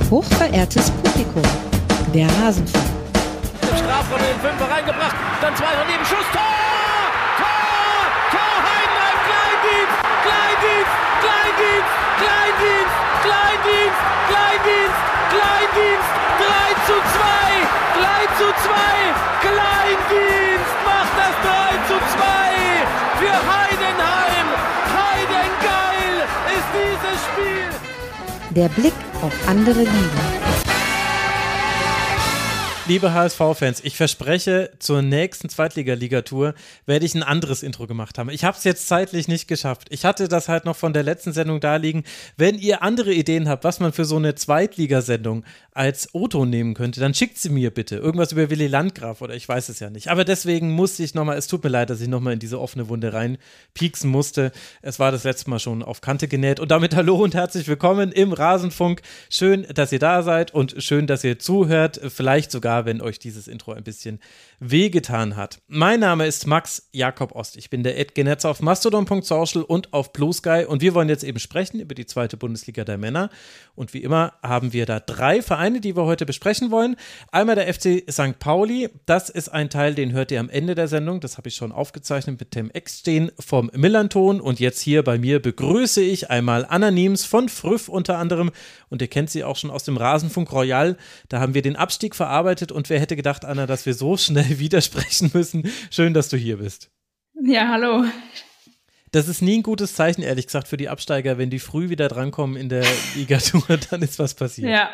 Hochverehrtes Publikum, der Rasenfunk. Im Strafraum in den Fünfer reingebracht, dann zwei daneben, Schuss, Tor! Tor! Tor, Heidenheim, Kleindienst! Kleindienst! Kleindienst! Kleindienst! Kleindienst! Kleindienst! Kleindienst! 3:2! 3:2! Kleindienst macht das 3:2 für Heidenheim! Heidengeil ist dieses Spiel! Der Blick auf andere Ligen. Liebe HSV-Fans, ich verspreche, zur nächsten Zweitliga-Ligatur werde ich ein anderes Intro gemacht haben. Ich habe es jetzt zeitlich nicht geschafft. Ich hatte das halt noch von der letzten Sendung da liegen. Wenn ihr andere Ideen habt, was man für so eine Zweitligasendung als O-Ton nehmen könnte, dann schickt sie mir bitte. Irgendwas über Willy Landgraf oder ich weiß es ja nicht. Aber deswegen musste ich nochmal, es tut mir leid, dass ich nochmal in diese offene Wunde reinpieksen musste. Es war das letzte Mal schon auf Kante genäht. Und damit hallo und herzlich willkommen im Rasenfunk. Schön, dass ihr da seid und schön, dass ihr zuhört. Vielleicht sogar, wenn euch dieses Intro ein bisschen wehgetan hat. Mein Name ist Max Jakob Ost. Ich bin der @genetzer auf mastodon.social und auf Blue Sky und wir wollen jetzt eben sprechen über die zweite Bundesliga der Männer. Und wie immer haben wir da 3 Vereine, die wir heute besprechen wollen. Einmal der FC St. Pauli. Das ist ein Teil, den hört ihr am Ende der Sendung. Das habe ich schon aufgezeichnet mit dem Eckstehen vom Millanton. Und jetzt hier bei mir begrüße ich einmal Anna Niems von Früff unter anderem. Und ihr kennt sie auch schon aus dem Rasenfunk Royal. Da haben wir den Abstieg verarbeitet und wer hätte gedacht, Anna, dass wir so schnell widersprechen müssen. Schön, dass du hier bist. Ja, hallo. Das ist nie ein gutes Zeichen, ehrlich gesagt, für die Absteiger. Wenn die früh wieder drankommen in der Ligatur, dann ist was passiert. Ja.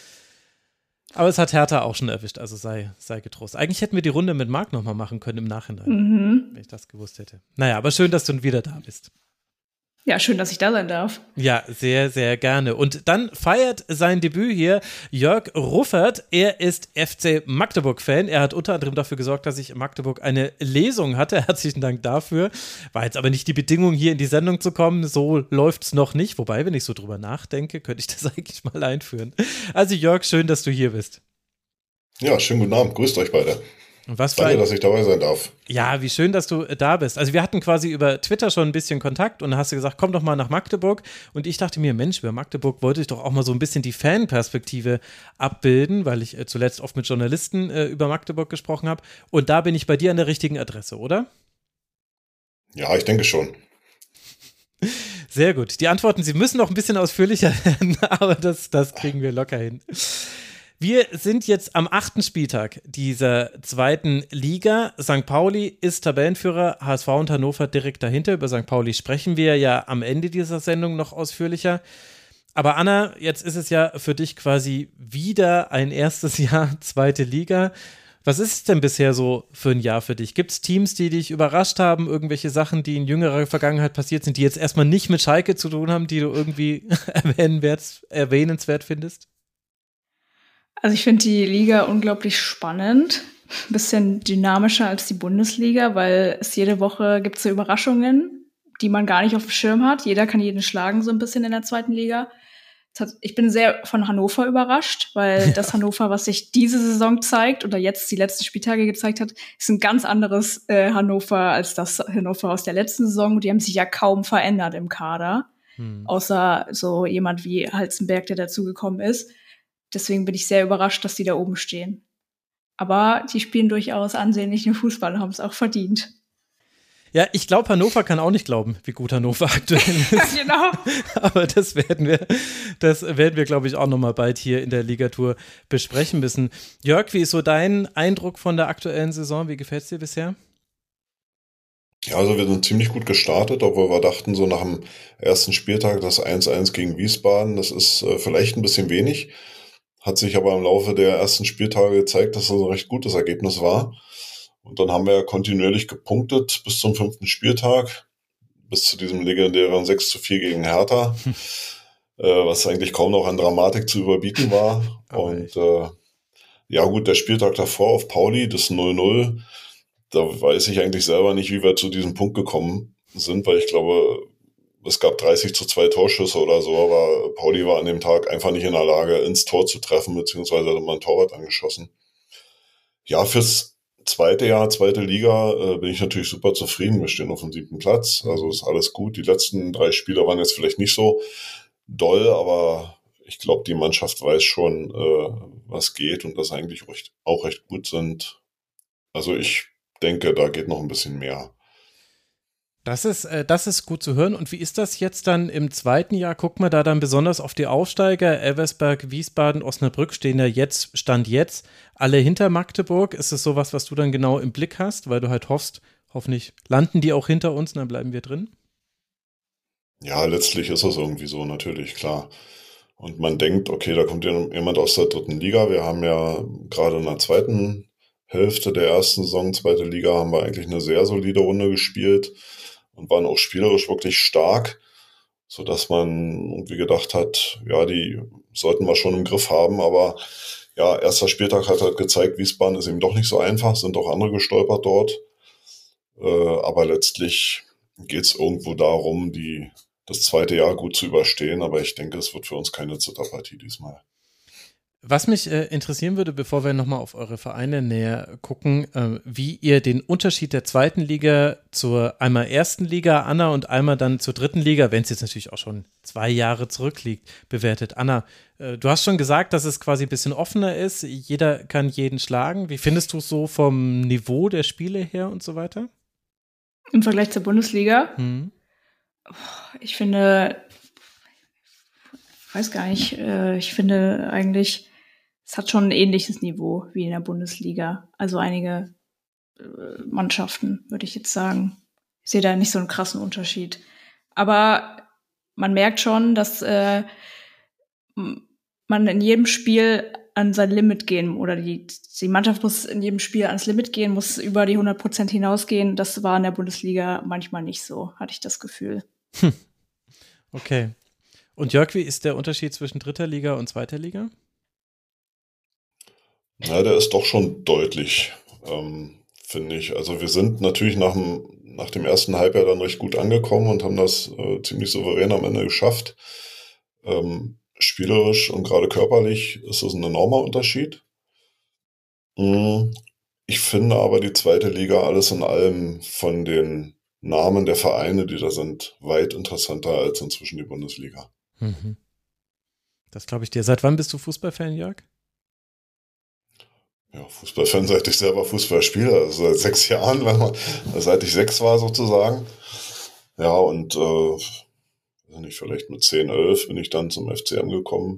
Aber es hat Hertha auch schon erwischt, also sei getrost. Eigentlich hätten wir die Runde mit Marc nochmal machen können im Nachhinein, wenn ich das gewusst hätte. Naja, aber schön, dass du wieder da bist. Ja, schön, dass ich da sein darf. Ja, sehr, sehr gerne. Und dann feiert sein Debüt hier Jörg Ruffert. Er ist FC Magdeburg-Fan. Er hat unter anderem dafür gesorgt, dass ich in Magdeburg eine Lesung hatte. Herzlichen Dank dafür. War jetzt aber nicht die Bedingung, hier in die Sendung zu kommen. So läuft's noch nicht. Wobei, wenn ich so drüber nachdenke, könnte ich das eigentlich mal einführen. Also Jörg, schön, dass du hier bist. Ja, schönen guten Abend. Grüßt euch beide. Danke, dass ich dabei sein darf. Ja, wie schön, dass du da bist. Also wir hatten quasi über Twitter schon ein bisschen Kontakt und dann hast du gesagt, komm doch mal nach Magdeburg. Und ich dachte mir, Mensch, über Magdeburg wollte ich doch auch mal so ein bisschen die Fanperspektive abbilden, weil ich zuletzt oft mit Journalisten über Magdeburg gesprochen habe. Und da bin ich bei dir an der richtigen Adresse, oder? Ja, ich denke schon. Sehr gut. Die Antworten, sie müssen noch ein bisschen ausführlicher werden, aber das kriegen wir locker hin. Wir sind jetzt am 8. Spieltag dieser zweiten Liga. St. Pauli ist Tabellenführer, HSV und Hannover direkt dahinter. Über St. Pauli sprechen wir ja am Ende dieser Sendung noch ausführlicher. Aber Anna, jetzt ist es ja für dich quasi wieder ein erstes Jahr zweite Liga. Was ist es denn bisher so für ein Jahr für dich? Gibt es Teams, die dich überrascht haben, irgendwelche Sachen, die in jüngerer Vergangenheit passiert sind, die jetzt erstmal nicht mit Schalke zu tun haben, die du irgendwie erwähnenswert findest? Also ich finde die Liga unglaublich spannend, ein bisschen dynamischer als die Bundesliga, weil es jede Woche gibt so Überraschungen, die man gar nicht auf dem Schirm hat. Jeder kann jeden schlagen so ein bisschen in der zweiten Liga. Ich bin sehr von Hannover überrascht, weil das Hannover, was sich diese Saison zeigt oder jetzt die letzten Spieltage gezeigt hat, ist ein ganz anderes Hannover als das Hannover aus der letzten Saison. Die haben sich ja kaum verändert im Kader, außer so jemand wie Halzenberg, der dazugekommen ist. Deswegen bin ich sehr überrascht, dass die da oben stehen. Aber die spielen durchaus ansehnlichen Fußball und haben es auch verdient. Ja, ich glaube, Hannover kann auch nicht glauben, wie gut Hannover aktuell ist. Ja, genau. Aber das werden wir, glaube ich, auch nochmal bald hier in der Ligatur besprechen müssen. Jörg, wie ist so dein Eindruck von der aktuellen Saison? Wie gefällt es dir bisher? Ja, also wir sind ziemlich gut gestartet, obwohl wir dachten, so nach dem ersten Spieltag, das 1:1 gegen Wiesbaden, das ist vielleicht ein bisschen wenig. Hat sich aber im Laufe der ersten Spieltage gezeigt, dass das ein recht gutes Ergebnis war. Und dann haben wir ja kontinuierlich gepunktet bis zum 5. Spieltag, bis zu diesem legendären 6:4 gegen Hertha, was eigentlich kaum noch an Dramatik zu überbieten war. Und ja gut, der Spieltag davor auf Pauli, das 0:0, da weiß ich eigentlich selber nicht, wie wir zu diesem Punkt gekommen sind, weil ich glaube, es gab 30:2 Torschüsse oder so, aber Pauli war an dem Tag einfach nicht in der Lage, ins Tor zu treffen, beziehungsweise hat immer ein Torwart angeschossen. Ja, fürs zweite Jahr, zweite Liga, bin ich natürlich super zufrieden. Wir stehen auf dem 7. Platz, also ist alles gut. Die letzten 3 Spiele waren jetzt vielleicht nicht so doll, aber ich glaube, die Mannschaft weiß schon, was geht und dass eigentlich auch recht gut sind. Also ich denke, da geht noch ein bisschen mehr. Das ist gut zu hören. Und wie ist das jetzt dann im zweiten Jahr? Guckt man da dann besonders auf die Aufsteiger? Elversberg, Wiesbaden, Osnabrück stehen ja Stand jetzt alle hinter Magdeburg. Ist es sowas, was du dann genau im Blick hast, weil du halt hoffst, hoffentlich landen die auch hinter uns und dann bleiben wir drin? Ja, letztlich ist es irgendwie so, natürlich, klar. Und man denkt, okay, da kommt jemand aus der dritten Liga. Wir haben ja gerade in der zweiten Hälfte der ersten Saison, zweite Liga, haben wir eigentlich eine sehr solide Runde gespielt und waren auch spielerisch wirklich stark, sodass man irgendwie gedacht hat, ja, die sollten wir schon im Griff haben. Aber ja, erster Spieltag hat halt gezeigt, Wiesbaden ist eben doch nicht so einfach, sind auch andere gestolpert dort. Aber letztlich geht es irgendwo darum, das zweite Jahr gut zu überstehen. Aber ich denke, es wird für uns keine Zitterpartie diesmal. Was mich interessieren würde, bevor wir nochmal auf eure Vereine näher gucken, wie ihr den Unterschied der zweiten Liga zur einmal ersten Liga, Anna, und einmal dann zur dritten Liga, wenn es jetzt natürlich auch schon 2 Jahre zurückliegt, bewertet. Anna, du hast schon gesagt, dass es quasi ein bisschen offener ist, jeder kann jeden schlagen. Wie findest du es so vom Niveau der Spiele her und so weiter? Im Vergleich zur Bundesliga? Ich finde, weiß gar nicht, ich finde eigentlich, es hat schon ein ähnliches Niveau wie in der Bundesliga. Also einige Mannschaften, würde ich jetzt sagen. Ich sehe da nicht so einen krassen Unterschied. Aber man merkt schon, dass man in jedem Spiel an sein Limit gehen oder die Mannschaft muss in jedem Spiel ans Limit gehen, muss über die 100% hinausgehen. Das war in der Bundesliga manchmal nicht so, hatte ich das Gefühl. Okay. Und Jörg, wie ist der Unterschied zwischen dritter Liga und zweiter Liga? Na, der ist doch schon deutlich, finde ich. Also wir sind natürlich nach dem ersten Halbjahr dann recht gut angekommen und haben das ziemlich souverän am Ende geschafft. Spielerisch und gerade körperlich ist das ein enormer Unterschied. Ich finde aber die zweite Liga alles in allem von den Namen der Vereine, die da sind, weit interessanter als inzwischen die Bundesliga. Mhm. Das glaube ich dir. Seit wann bist du Fußballfan, Jörg? Ja, Fußballfan, seit ich selber Fußball spiele, also seit 6 Jahren, seit ich 6 war sozusagen. Ja, und nicht, vielleicht mit 10, 11 bin ich dann zum FCM gekommen,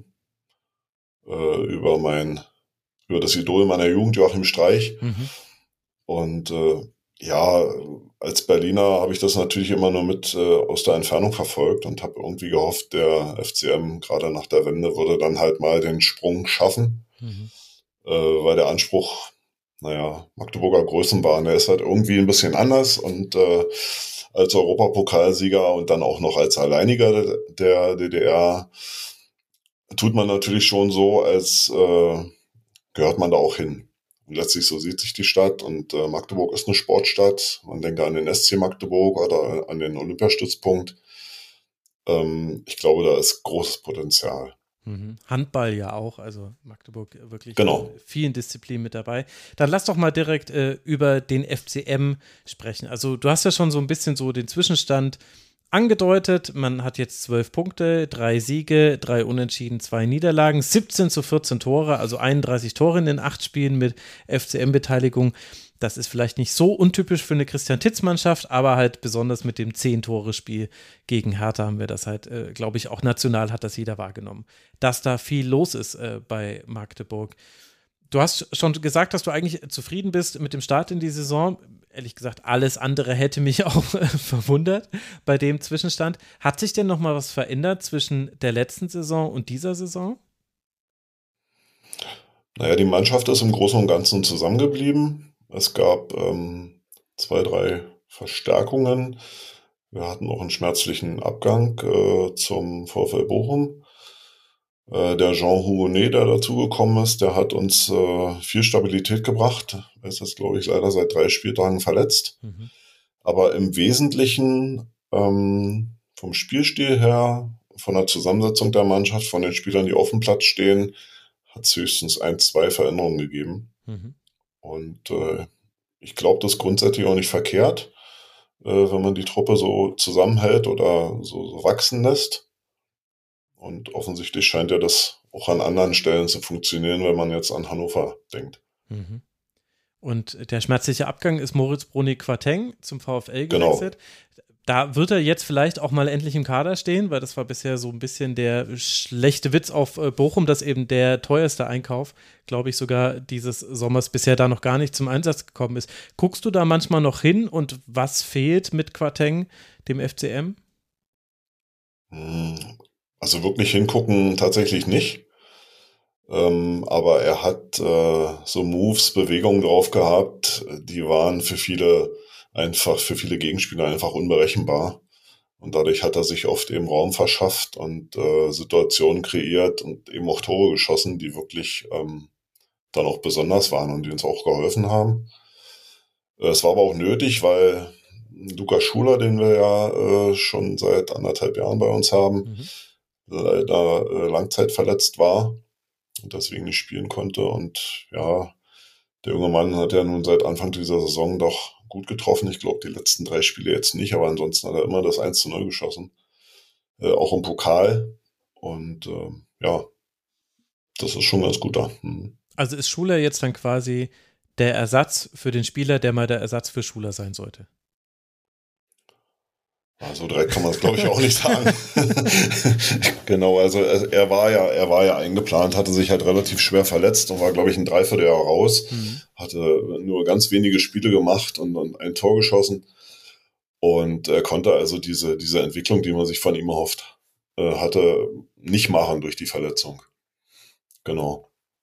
über das Idol meiner Jugend, Joachim Streich. Und ja, als Berliner habe ich das natürlich immer nur mit aus der Entfernung verfolgt und habe irgendwie gehofft, der FCM gerade nach der Wende würde dann halt mal den Sprung schaffen, weil der Anspruch, Magdeburger Größenwahn, der ist halt irgendwie ein bisschen anders und als Europapokalsieger und dann auch noch als Alleiniger der DDR tut man natürlich schon so, als gehört man da auch hin. Und letztlich so sieht sich die Stadt und Magdeburg ist eine Sportstadt. Man denke an den SC Magdeburg oder an den Olympiastützpunkt. Ich glaube, da ist großes Potenzial. Handball ja auch, also Magdeburg wirklich Genau. in vielen Disziplinen mit dabei. Dann lass doch mal direkt über den FCM sprechen. Also du hast ja schon so ein bisschen so den Zwischenstand angedeutet. Man hat jetzt 12 Punkte, 3 Siege, 3 Unentschieden, 2 Niederlagen, 17-14 Tore, also 31 Tore in den 8 Spielen mit FCM-Beteiligung. Das ist vielleicht nicht so untypisch für eine Christian-Titz-Mannschaft, aber halt besonders mit dem 10-Tore-Spiel gegen Hertha haben wir das halt, glaube ich, auch national hat das jeder wahrgenommen, dass da viel los ist bei Magdeburg. Du hast schon gesagt, dass du eigentlich zufrieden bist mit dem Start in die Saison. Ehrlich gesagt, alles andere hätte mich auch verwundert bei dem Zwischenstand. Hat sich denn noch mal was verändert zwischen der letzten Saison und dieser Saison? Naja, die Mannschaft ist im Großen und Ganzen zusammengeblieben. Es gab 2, 3 Verstärkungen. Wir hatten auch einen schmerzlichen Abgang zum VfL Bochum. Der Jean Hougonet, der dazugekommen ist, der hat uns viel Stabilität gebracht. Er ist jetzt, glaube ich, leider seit 3 Spieltagen verletzt. Aber im Wesentlichen vom Spielstil her, von der Zusammensetzung der Mannschaft, von den Spielern, die auf dem Platz stehen, hat es höchstens 1, 2 Veränderungen gegeben. Und ich glaube, das ist grundsätzlich auch nicht verkehrt, wenn man die Truppe so zusammenhält oder so wachsen lässt. Und offensichtlich scheint ja das auch an anderen Stellen zu funktionieren, wenn man jetzt an Hannover denkt. Mhm. Und der schmerzliche Abgang ist Moritz Bruni-Quateng zum VfL gewechselt. Genau. Da wird er jetzt vielleicht auch mal endlich im Kader stehen, weil das war bisher so ein bisschen der schlechte Witz auf Bochum, dass eben der teuerste Einkauf, glaube ich, sogar dieses Sommers bisher da noch gar nicht zum Einsatz gekommen ist. Guckst du da manchmal noch hin und was fehlt mit Quateng, dem FCM? Also wirklich hingucken tatsächlich nicht. Aber er hat so Moves, Bewegungen drauf gehabt, die waren für viele Gegenspieler einfach unberechenbar. Und dadurch hat er sich oft eben Raum verschafft und Situationen kreiert und eben auch Tore geschossen, die wirklich dann auch besonders waren und die uns auch geholfen haben. Es war aber auch nötig, weil Lukas Schuler, den wir ja schon seit 1,5 Jahren bei uns haben, leider langzeitverletzt war und deswegen nicht spielen konnte. Und ja, der junge Mann hat ja nun seit Anfang dieser Saison doch gut getroffen. Ich glaube, die letzten 3 Spiele jetzt nicht, aber ansonsten hat er immer das 1:0 geschossen. Auch im Pokal. Und ja, das ist schon ganz gut da. Also ist Schuler jetzt dann quasi der Ersatz für den Spieler, der mal der Ersatz für Schuler sein sollte? Also direkt kann man es, glaube ich, auch nicht sagen. Genau, also er war ja eingeplant, hatte sich halt relativ schwer verletzt und war, glaube ich, ein Dreivierteljahr raus. Hatte nur ganz wenige Spiele gemacht und ein Tor geschossen. Und er konnte also diese Entwicklung, die man sich von ihm erhofft hatte, nicht machen durch die Verletzung. Genau.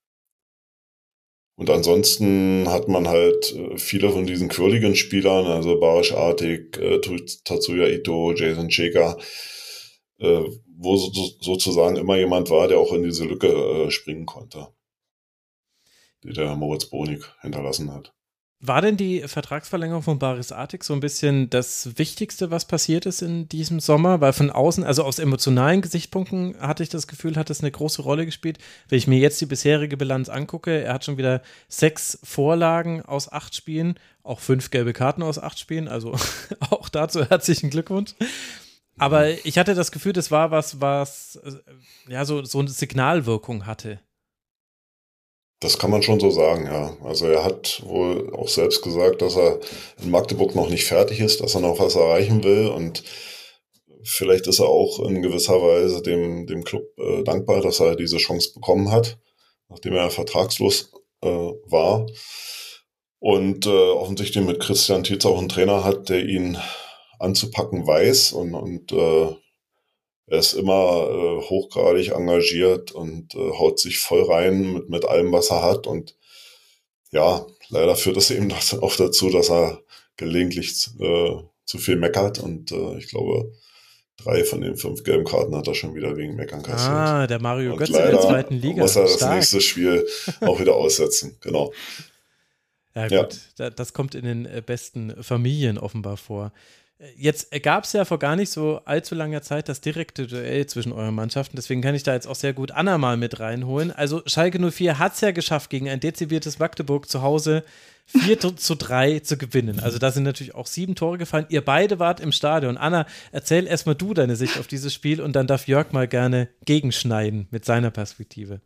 Und ansonsten hat man halt viele von diesen quirligen Spielern, also Barisch Artig, Tatsuya Ito, Jason Cheka, wo sozusagen immer jemand war, der auch in diese Lücke springen konnte, die der Moritz Bruni hinterlassen hat. War denn die Vertragsverlängerung von Baris Artig so ein bisschen das Wichtigste, was passiert ist in diesem Sommer? Weil von außen, also aus emotionalen Gesichtspunkten hatte ich das Gefühl, hat es eine große Rolle gespielt. Wenn ich mir jetzt die bisherige Bilanz angucke, er hat schon wieder 6 Vorlagen aus 8 Spielen, auch 5 gelbe Karten aus 8 Spielen, also auch dazu herzlichen Glückwunsch. Aber ich hatte das Gefühl, das war was ja so eine Signalwirkung hatte. Das kann man schon so sagen, ja. Also er hat wohl auch selbst gesagt, dass er in Magdeburg noch nicht fertig ist, dass er noch was erreichen will und vielleicht ist er auch in gewisser Weise dem Club dankbar, dass er diese Chance bekommen hat, nachdem er vertragslos war und offensichtlich mit Christian Tietz auch einen Trainer hat, der ihn anzupacken weiß und er ist immer hochgradig engagiert und haut sich voll rein mit allem, was er hat. Und ja, leider führt es eben auch dazu, dass er gelegentlich zu viel meckert. Und ich glaube, 3 von den 5 gelben Karten hat er schon wieder wegen Meckern kassiert. Der Mario und Götze in der 2. Liga. Muss er das nächste Spiel auch wieder aussetzen. Genau. Ja gut, das kommt in den besten Familien offenbar vor. Jetzt gab es ja vor gar nicht so allzu langer Zeit das direkte Duell zwischen euren Mannschaften, deswegen kann ich da jetzt auch sehr gut Anna mal mit reinholen. Also Schalke 04 hat es ja geschafft, gegen ein dezimiertes Magdeburg zu Hause 4:3 zu gewinnen. Also da sind natürlich auch 7 Tore gefallen. Ihr beide wart im Stadion. Anna, erzähl erstmal du deine Sicht auf dieses Spiel und dann darf Jörg mal gerne gegenschneiden mit seiner Perspektive.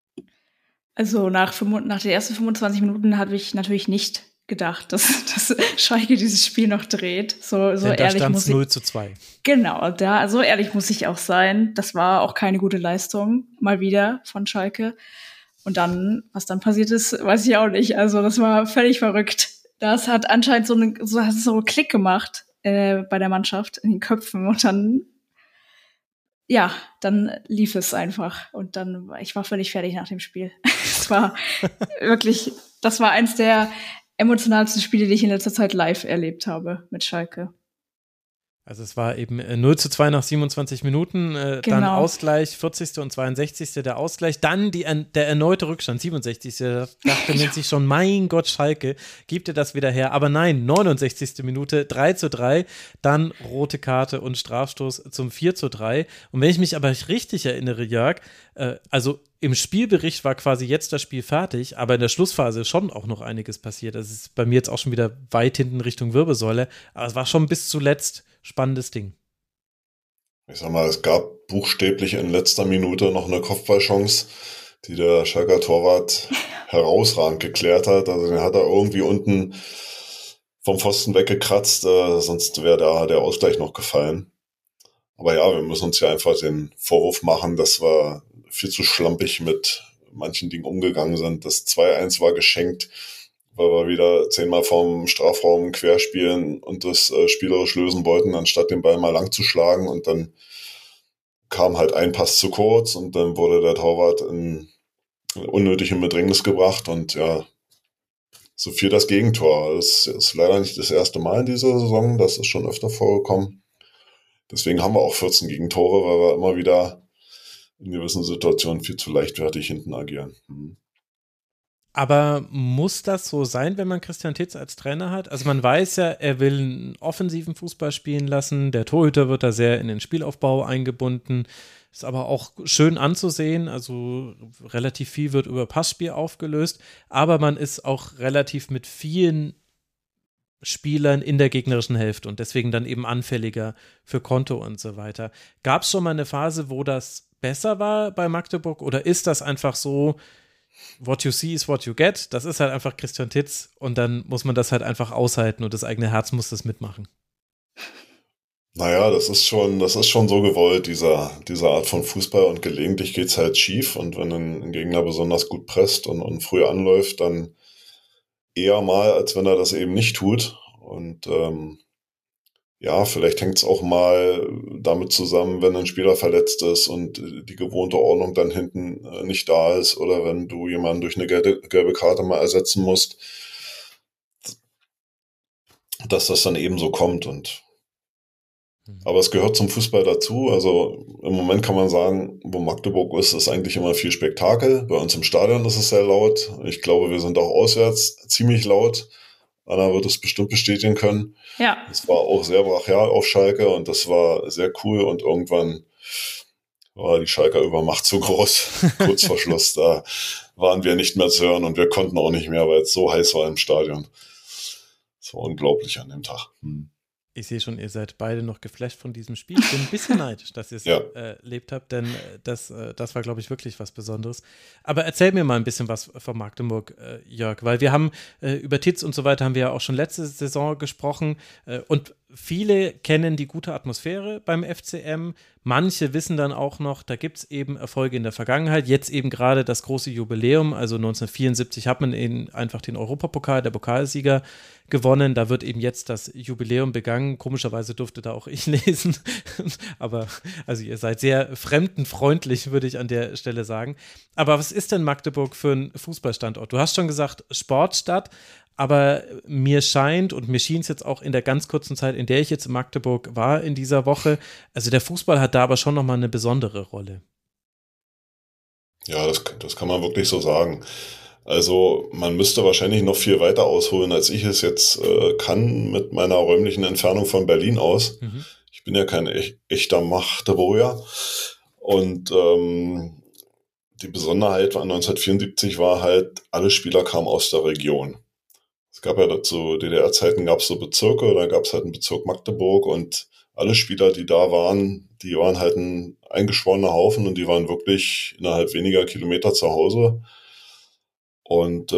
Also nach den ersten 25 Minuten habe ich natürlich nicht gedacht, dass Schalke dieses Spiel noch dreht. So denn da ehrlich muss ich 0:2. Genau, so ehrlich muss ich auch sein. Das war auch keine gute Leistung, mal wieder von Schalke. Und dann, was dann passiert ist, weiß ich auch nicht. Also das war völlig verrückt. Das hat anscheinend so einen Klick gemacht bei der Mannschaft in den Köpfen. Und dann lief es einfach. Und dann, ich war völlig fertig nach dem Spiel. Es war wirklich, das war eins der emotionalsten Spiele, die ich in letzter Zeit live erlebt habe mit Schalke. Also es war eben 0:2 nach 27 Minuten, dann Ausgleich, 40. und 62. der Ausgleich, dann der erneute Rückstand, 67. Da dachte man sich schon, mein Gott, Schalke, gibt dir das wieder her. Aber nein, 69. Minute, 3:3, dann rote Karte und Strafstoß zum 4:3. Und wenn ich mich aber richtig erinnere, Jörg, also im Spielbericht war quasi jetzt das Spiel fertig, aber in der Schlussphase ist schon auch noch einiges passiert. Das ist bei mir jetzt auch schon wieder weit hinten Richtung Wirbelsäule, aber es war schon bis zuletzt spannendes Ding. Ich sag mal, es gab buchstäblich in letzter Minute noch eine Kopfballchance, die der Schalker Torwart herausragend geklärt hat. Also den hat er irgendwie unten vom Pfosten weggekratzt, sonst wäre da der Ausgleich noch gefallen. Aber ja, wir müssen uns ja einfach den Vorwurf machen, dass wir viel zu schlampig mit manchen Dingen umgegangen sind. Das 2-1 war geschenkt, weil wir wieder 10-mal vom Strafraum querspielen und das spielerisch lösen wollten, anstatt den Ball mal lang zu schlagen. Und dann kam halt ein Pass zu kurz und dann wurde der Torwart unnötig in Bedrängnis gebracht und ja, so viel das Gegentor. Das ist leider nicht das erste Mal in dieser Saison, das ist schon öfter vorgekommen. Deswegen haben wir auch 14 Gegentore, weil wir immer wieder in gewissen Situationen viel zu leichtfertig hinten agieren. Aber muss das so sein, wenn man Christian Titz als Trainer hat? Also man weiß ja, er will einen offensiven Fußball spielen lassen, der Torhüter wird da sehr in den Spielaufbau eingebunden, ist aber auch schön anzusehen, also relativ viel wird über Passspiel aufgelöst, aber man ist auch relativ mit vielen Spielern in der gegnerischen Hälfte und deswegen dann eben anfälliger für Konto und so weiter. Gab es schon mal eine Phase, wo das besser war bei Magdeburg oder ist das einfach so, what you see is what you get. Das ist halt einfach Christian Titz und dann muss man das halt einfach aushalten und das eigene Herz muss das mitmachen. Naja, das ist schon so gewollt, diese Art von Fußball und gelegentlich geht's halt schief und wenn ein Gegner besonders gut presst und früh anläuft, dann eher mal, als wenn er das eben nicht tut und ja, vielleicht hängt es auch mal damit zusammen, wenn ein Spieler verletzt ist und die gewohnte Ordnung dann hinten nicht da ist oder wenn du jemanden durch eine gelbe Karte mal ersetzen musst, dass das dann eben so kommt. Aber es gehört zum Fußball dazu. Also im Moment kann man sagen, wo Magdeburg ist eigentlich immer viel Spektakel. Bei uns im Stadion ist es sehr laut. Ich glaube, wir sind auch auswärts ziemlich laut. Anna wird es bestimmt bestätigen können. Ja. Es war auch sehr brachial auf Schalke und das war sehr cool und irgendwann war die Schalker Übermacht so groß, kurz vor Schluss, da waren wir nicht mehr zu hören und wir konnten auch nicht mehr, weil es so heiß war im Stadion. Es war unglaublich an dem Tag. Ich sehe schon, ihr seid beide noch geflasht von diesem Spiel. Ich bin ein bisschen neidisch, dass ihr es erlebt habt, denn das war, glaube ich, wirklich was Besonderes. Aber erzähl mir mal ein bisschen was von Magdeburg, Jörg, weil wir haben über Titz und so weiter haben wir ja auch schon letzte Saison gesprochen und viele kennen die gute Atmosphäre beim FCM. Manche wissen dann auch noch, da gibt es eben Erfolge in der Vergangenheit. Jetzt eben gerade das große Jubiläum, also 1974 hat man eben einfach den Europapokal, der Pokalsieger, gewonnen. Da wird eben jetzt das Jubiläum begangen. Komischerweise durfte da auch ich lesen. Aber also ihr seid sehr fremdenfreundlich, würde ich an der Stelle sagen. Aber was ist denn Magdeburg für ein Fußballstandort? Du hast schon gesagt, Sportstadt. Aber mir scheint und mir schien es jetzt auch in der ganz kurzen Zeit, in der ich jetzt in Magdeburg war in dieser Woche, also der Fußball hat da aber schon nochmal eine besondere Rolle. Ja, das kann man wirklich so sagen. Also man müsste wahrscheinlich noch viel weiter ausholen, als ich es jetzt kann mit meiner räumlichen Entfernung von Berlin aus. Ich bin ja kein echter Magdeburger. Und die Besonderheit an 1974 war halt, alle Spieler kamen aus der Region. Es gab ja zu DDR-Zeiten gab es so Bezirke, da gab es halt einen Bezirk Magdeburg und alle Spieler, die da waren, die waren halt ein eingeschworener Haufen und die waren wirklich innerhalb weniger Kilometer zu Hause. Und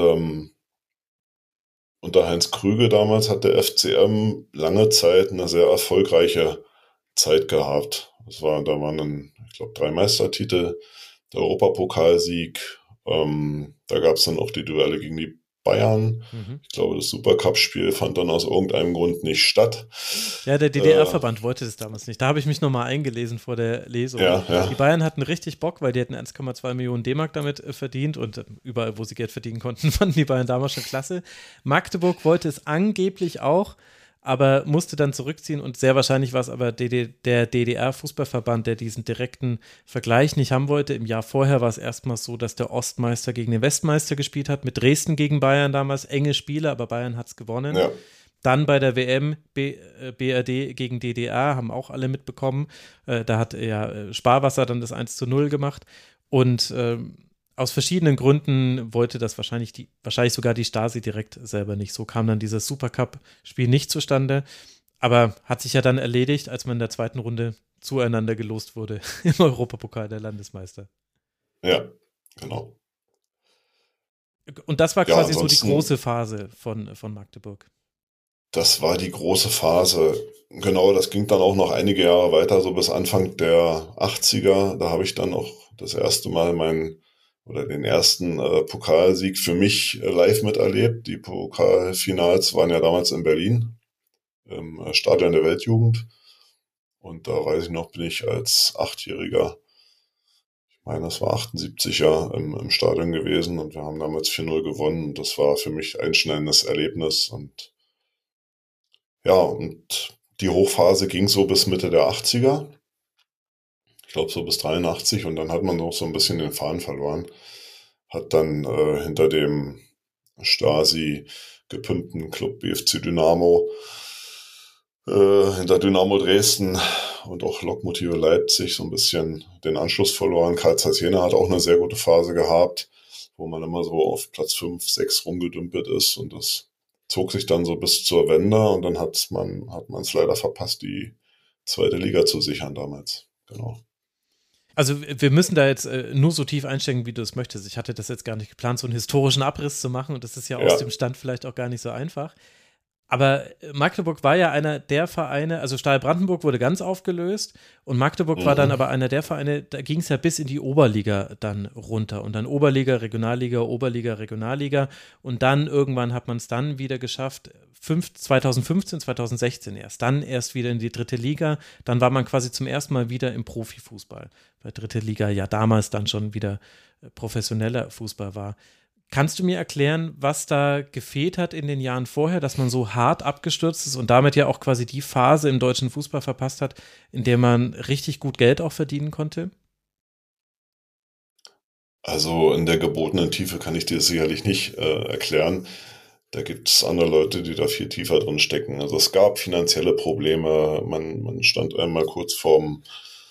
unter Heinz Krüge damals hat der FCM lange Zeit eine sehr erfolgreiche Zeit gehabt. Da waren dann, ich glaube, 3 Meistertitel, der Europapokalsieg, da gab es dann auch die Duelle gegen die Bayern. Ich glaube, das Supercup-Spiel fand dann aus irgendeinem Grund nicht statt. Ja, der DDR-Verband wollte das damals nicht. Da habe ich mich nochmal eingelesen vor der Lesung. Ja. Die Bayern hatten richtig Bock, weil die hätten 1,2 Millionen D-Mark damit verdient und überall, wo sie Geld verdienen konnten, fanden die Bayern damals schon klasse. Magdeburg wollte es angeblich auch, aber musste dann zurückziehen und sehr wahrscheinlich war es aber der DDR-Fußballverband, der diesen direkten Vergleich nicht haben wollte. Im Jahr vorher war es erstmals so, dass der Ostmeister gegen den Westmeister gespielt hat, mit Dresden gegen Bayern damals, enge Spiele, aber Bayern hat es gewonnen. Ja. Dann bei der WM BRD gegen DDR, haben auch alle mitbekommen, da hat ja Sparwasser dann das 1:0 gemacht und aus verschiedenen Gründen wollte das wahrscheinlich sogar die Stasi direkt selber nicht. So kam dann dieses Supercup-Spiel nicht zustande. Aber hat sich ja dann erledigt, als man in der zweiten Runde zueinander gelost wurde im Europapokal der Landesmeister. Ja, genau. Und das war Ja, quasi so die ansonsten- große Phase von Magdeburg. Das war die große Phase. Genau, das ging dann auch noch einige Jahre weiter, so bis Anfang der 80er. Da habe ich dann auch das erste Mal den ersten Pokalsieg für mich live miterlebt. Die Pokalfinals waren ja damals in Berlin, im Stadion der Weltjugend. Und da weiß ich noch, bin ich als Achtjähriger, ich meine, das war 78 im Stadion gewesen und wir haben damals 4-0 gewonnen. Und das war für mich ein einschneidendes Erlebnis. Und ja, und die Hochphase ging so bis Mitte der 80er. Ich glaube so bis 83 und dann hat man noch so ein bisschen den Faden verloren. Hat dann hinter dem Stasi gepimpten Club BFC Dynamo, hinter Dynamo Dresden und auch Lokmotive Leipzig so ein bisschen den Anschluss verloren. Karl Zeiss Jena hat auch eine sehr gute Phase gehabt, wo man immer so auf Platz 5, 6 rumgedümpelt ist und das zog sich dann so bis zur Wende und dann hat man es leider verpasst, die zweite Liga zu sichern damals. Genau. Also wir müssen da jetzt nur so tief einsteigen, wie du es möchtest. Ich hatte das jetzt gar nicht geplant, so einen historischen Abriss zu machen und das ist ja aus dem Stand vielleicht auch gar nicht so einfach. Aber Magdeburg war ja einer der Vereine, also Stahl Brandenburg wurde ganz aufgelöst und Magdeburg war dann aber einer der Vereine, da ging es ja bis in die Oberliga dann runter und dann Oberliga, Regionalliga, Oberliga, Regionalliga und dann irgendwann hat man es dann wieder geschafft, 2015, 2016 dann erst wieder in die dritte Liga, dann war man quasi zum ersten Mal wieder im Profifußball, weil dritte Liga ja damals dann schon wieder professioneller Fußball war. Kannst du mir erklären, was da gefehlt hat in den Jahren vorher, dass man so hart abgestürzt ist und damit ja auch quasi die Phase im deutschen Fußball verpasst hat, in der man richtig gut Geld auch verdienen konnte? Also in der gebotenen Tiefe kann ich dir das sicherlich nicht erklären. Da gibt es andere Leute, die da viel tiefer drin stecken. Also es gab finanzielle Probleme, man stand einmal kurz vorm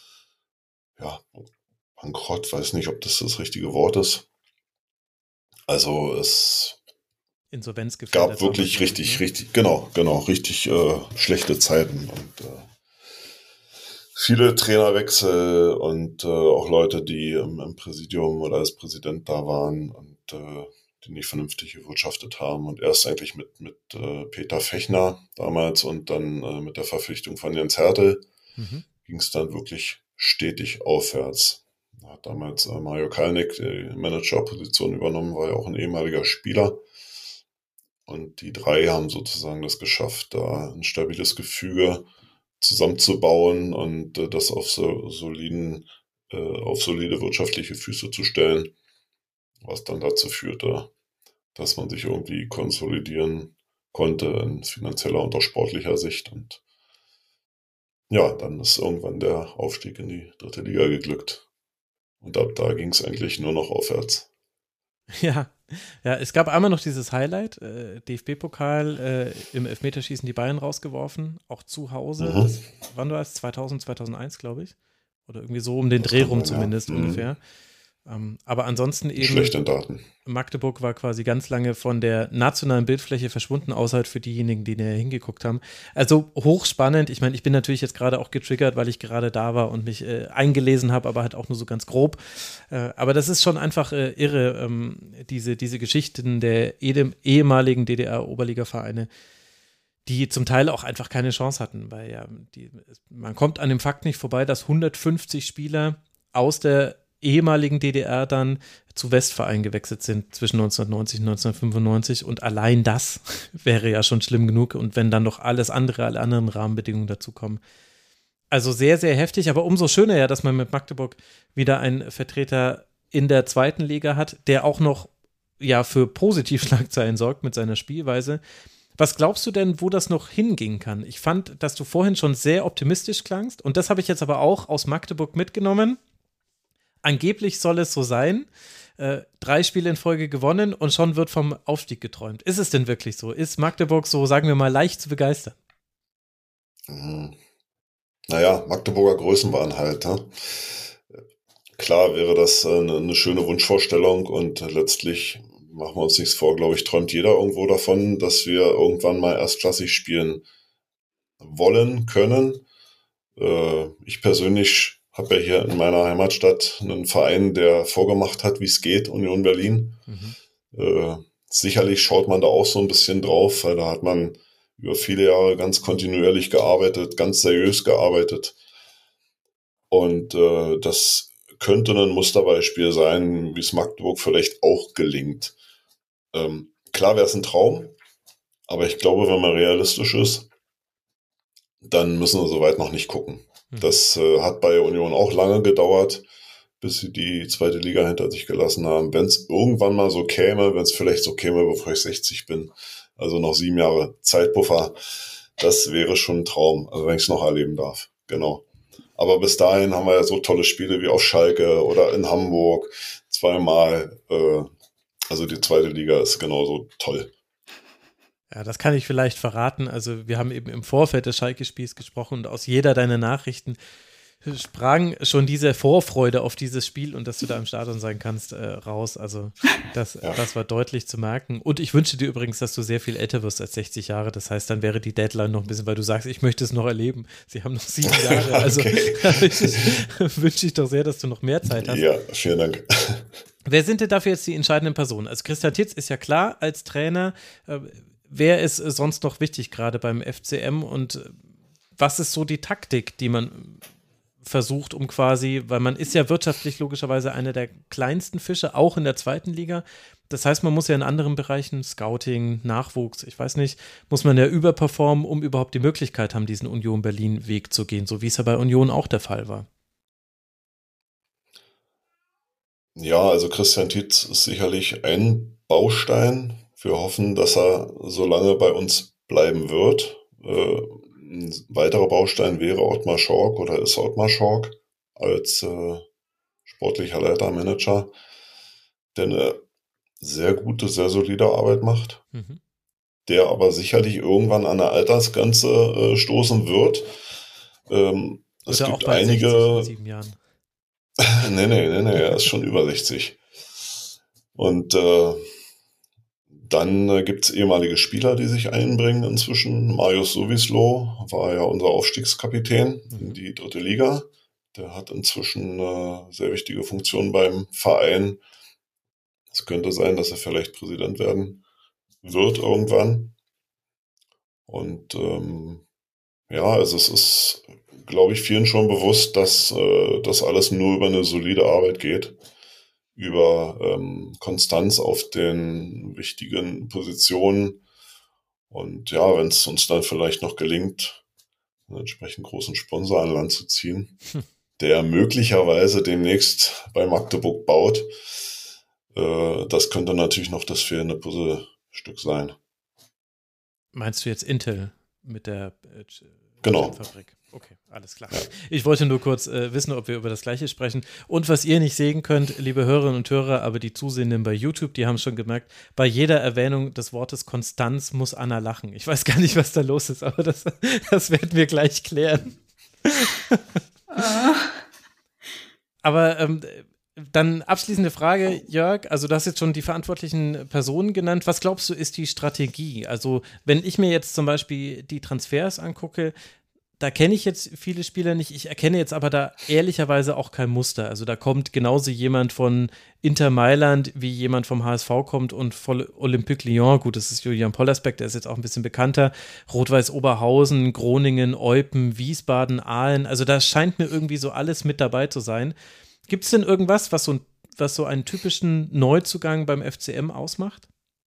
Bankrott, weiß nicht, ob das richtige Wort ist. Also es Insolvenzgefährdet. gab wirklich richtig schlechte Zeiten und viele Trainerwechsel und auch Leute, die im Präsidium oder als Präsident da waren und die nicht vernünftig gewirtschaftet haben. Und erst eigentlich mit Peter Fechner damals und dann mit der Verpflichtung von Jens Hertel ging es dann wirklich stetig aufwärts. Da hat damals Mario Kalnick die Managerposition übernommen, war ja auch ein ehemaliger Spieler. Und die drei haben sozusagen das geschafft, da ein stabiles Gefüge zusammenzubauen und das auf solide wirtschaftliche Füße zu stellen, was dann dazu führte, dass man sich irgendwie konsolidieren konnte in finanzieller und auch sportlicher Sicht. Und ja, dann ist irgendwann der Aufstieg in die dritte Liga geglückt. Und ab da ging es eigentlich nur noch aufwärts. Ja, es gab einmal noch dieses Highlight, DFB-Pokal im Elfmeterschießen die Bayern rausgeworfen, auch zu Hause. Das, wann war es? 2000, 2001, glaube ich. Oder irgendwie so um den Dreh rum zumindest ungefähr. Aber ansonsten eben Schlechte Daten. Magdeburg war quasi ganz lange von der nationalen Bildfläche verschwunden, außer halt für diejenigen, die näher hingeguckt haben. Also hochspannend. Ich meine, ich bin natürlich jetzt gerade auch getriggert, weil ich gerade da war und mich eingelesen habe, aber halt auch nur so ganz grob. Aber das ist schon einfach irre, diese Geschichten der ehemaligen DDR-Oberliga-Vereine, die zum Teil auch einfach keine Chance hatten, weil ja, man kommt an dem Fakt nicht vorbei, dass 150 Spieler aus der ehemaligen DDR dann zu Westvereinen gewechselt sind zwischen 1990 und 1995 und allein das wäre ja schon schlimm genug und wenn dann noch alle anderen Rahmenbedingungen dazukommen. Also sehr, sehr heftig, aber umso schöner ja, dass man mit Magdeburg wieder einen Vertreter in der zweiten Liga hat, der auch noch ja für Positivschlagzeilen sorgt mit seiner Spielweise. Was glaubst du denn, wo das noch hingehen kann? Ich fand, dass du vorhin schon sehr optimistisch klangst und das habe ich jetzt aber auch aus Magdeburg mitgenommen. Angeblich soll es so sein, 3 Spiele in Folge gewonnen und schon wird vom Aufstieg geträumt. Ist es denn wirklich so? Ist Magdeburg so, sagen wir mal, leicht zu begeistern? Naja, Magdeburger Größenwahn halt. Ne? Klar wäre das eine schöne Wunschvorstellung und letztlich, machen wir uns nichts vor, glaube ich, träumt jeder irgendwo davon, dass wir irgendwann mal erstklassig spielen. wollen, können. Ich persönlich habe ja hier in meiner Heimatstadt einen Verein, der vorgemacht hat, wie es geht, Union Berlin. Sicherlich schaut man da auch so ein bisschen drauf, weil da hat man über viele Jahre ganz kontinuierlich gearbeitet, ganz seriös gearbeitet. Und das könnte ein Musterbeispiel sein, wie es Magdeburg vielleicht auch gelingt. Klar wäre es ein Traum, aber ich glaube, wenn man realistisch ist, dann müssen wir soweit noch nicht gucken. Das hat bei Union auch lange gedauert, bis sie die zweite Liga hinter sich gelassen haben. Wenn es irgendwann mal so käme, wenn es vielleicht so käme, bevor ich 60 bin, also noch 7 Jahre Zeitpuffer, das wäre schon ein Traum, also wenn ich es noch erleben darf. Genau. Aber bis dahin haben wir ja so tolle Spiele wie auf Schalke oder in Hamburg zweimal. Also die zweite Liga ist genauso toll. Ja, das kann ich vielleicht verraten. Also wir haben eben im Vorfeld des Schalke-Spiels gesprochen und aus jeder deiner Nachrichten sprang schon diese Vorfreude auf dieses Spiel und dass du da im Stadion sein kannst, raus. Also das war deutlich zu merken. Und ich wünsche dir übrigens, dass du sehr viel älter wirst als 60 Jahre. Das heißt, dann wäre die Deadline noch ein bisschen, weil du sagst, ich möchte es noch erleben. Sie haben noch 7 Jahre. Also wünsche ich doch sehr, dass du noch mehr Zeit hast. Ja, vielen Dank. Wer sind denn dafür jetzt die entscheidenden Personen? Also Christian Titz ist ja klar als Trainer. Wer ist sonst noch wichtig gerade beim FCM und was ist so die Taktik, die man versucht, um quasi, weil man ist ja wirtschaftlich logischerweise einer der kleinsten Fische, auch in der zweiten Liga. Das heißt, man muss ja in anderen Bereichen, Scouting, Nachwuchs, ich weiß nicht, muss man ja überperformen, um überhaupt die Möglichkeit haben, diesen Union Berlin-Weg zu gehen, so wie es ja bei Union auch der Fall war. Ja, also Christian Tietz ist sicherlich ein Baustein. Wir hoffen, dass er so lange bei uns bleiben wird. Ein weiterer Baustein wäre Ottmar Schork oder ist Ottmar Schork als sportlicher Leiter, Manager, der eine sehr gute, sehr solide Arbeit macht, der aber sicherlich irgendwann an eine Altersgrenze stoßen wird. Es Oder gibt auch bei einige... 60 in 7 Jahren. Nee, er ist schon über 60. Und dann gibt es ehemalige Spieler, die sich einbringen inzwischen. Marius Sowislo war ja unser Aufstiegskapitän in die dritte Liga. Der hat inzwischen eine sehr wichtige Funktion beim Verein. Es könnte sein, dass er vielleicht Präsident werden wird irgendwann. Und also es ist, glaube ich, vielen schon bewusst, dass das alles nur über eine solide Arbeit geht, über Konstanz auf den wichtigen Positionen. Und ja, wenn es uns dann vielleicht noch gelingt, einen entsprechend großen Sponsor an Land zu ziehen, der möglicherweise demnächst bei Magdeburg baut, das könnte natürlich noch das fehlende Puzzlestück sein. Meinst du jetzt Intel mit der Genau. Fabrik? Okay, alles klar. Ja. Ich wollte nur kurz wissen, ob wir über das Gleiche sprechen. Und was ihr nicht sehen könnt, liebe Hörerinnen und Hörer, aber die Zusehenden bei YouTube, die haben schon gemerkt, bei jeder Erwähnung des Wortes Konstanz muss Anna lachen. Ich weiß gar nicht, was da los ist, aber das werden wir gleich klären. Aber dann abschließende Frage, Jörg, also du hast jetzt schon die verantwortlichen Personen genannt. Was glaubst du, ist die Strategie? Also wenn ich mir jetzt zum Beispiel die Transfers angucke, da kenne ich jetzt viele Spieler nicht. Ich erkenne jetzt aber da ehrlicherweise auch kein Muster. Also da kommt genauso jemand von Inter Mailand, wie jemand vom HSV kommt und von Olympique Lyon. Gut, das ist Julian Pollersbeck, der ist jetzt auch ein bisschen bekannter. Rot-Weiß Oberhausen, Groningen, Eupen, Wiesbaden, Aalen. Also da scheint mir irgendwie so alles mit dabei zu sein. Gibt es denn irgendwas, was so einen typischen Neuzugang beim FCM ausmacht?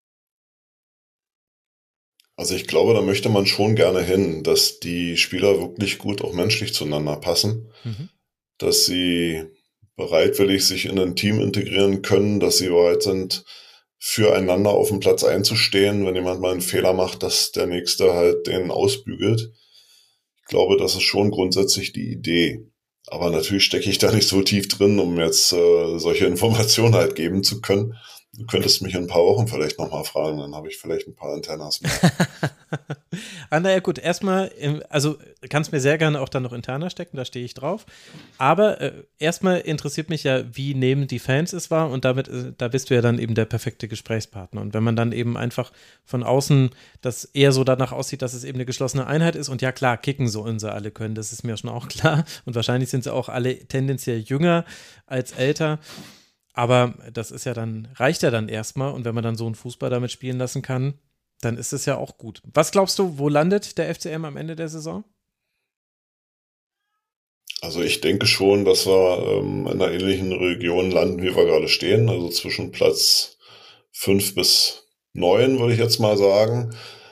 Also ich glaube, da möchte man schon gerne hin, dass die Spieler wirklich gut auch menschlich zueinander passen, dass sie bereitwillig sich in ein Team integrieren können, dass sie bereit sind, füreinander auf dem Platz einzustehen, wenn jemand mal einen Fehler macht, dass der Nächste halt den ausbügelt. Ich glaube, das ist schon grundsätzlich die Idee. Aber natürlich stecke ich da nicht so tief drin, um jetzt solche Informationen halt geben zu können. Du könntest mich in ein paar Wochen vielleicht nochmal fragen, dann habe ich vielleicht ein paar Internas mehr. Naja, gut, erstmal, also kannst mir sehr gerne auch dann noch interner stecken, da stehe ich drauf. Aber erstmal interessiert mich ja, wie nehmen die Fans es wahr, und damit, da bist du ja dann eben der perfekte Gesprächspartner. Und wenn man dann eben einfach von außen das eher so danach aussieht, dass es eben eine geschlossene Einheit ist, und ja klar, kicken sollen sie alle können, das ist mir schon auch klar. Und wahrscheinlich sind sie auch alle tendenziell jünger als älter. Aber das ist ja dann, reicht ja dann erstmal, und wenn man dann so einen Fußball damit spielen lassen kann, dann ist es ja auch gut. Was glaubst du, wo landet der FCM am Ende der Saison? Also ich denke schon, dass wir in einer ähnlichen Region landen, wie wir gerade stehen, also zwischen Platz 5 bis 9, würde ich jetzt mal sagen.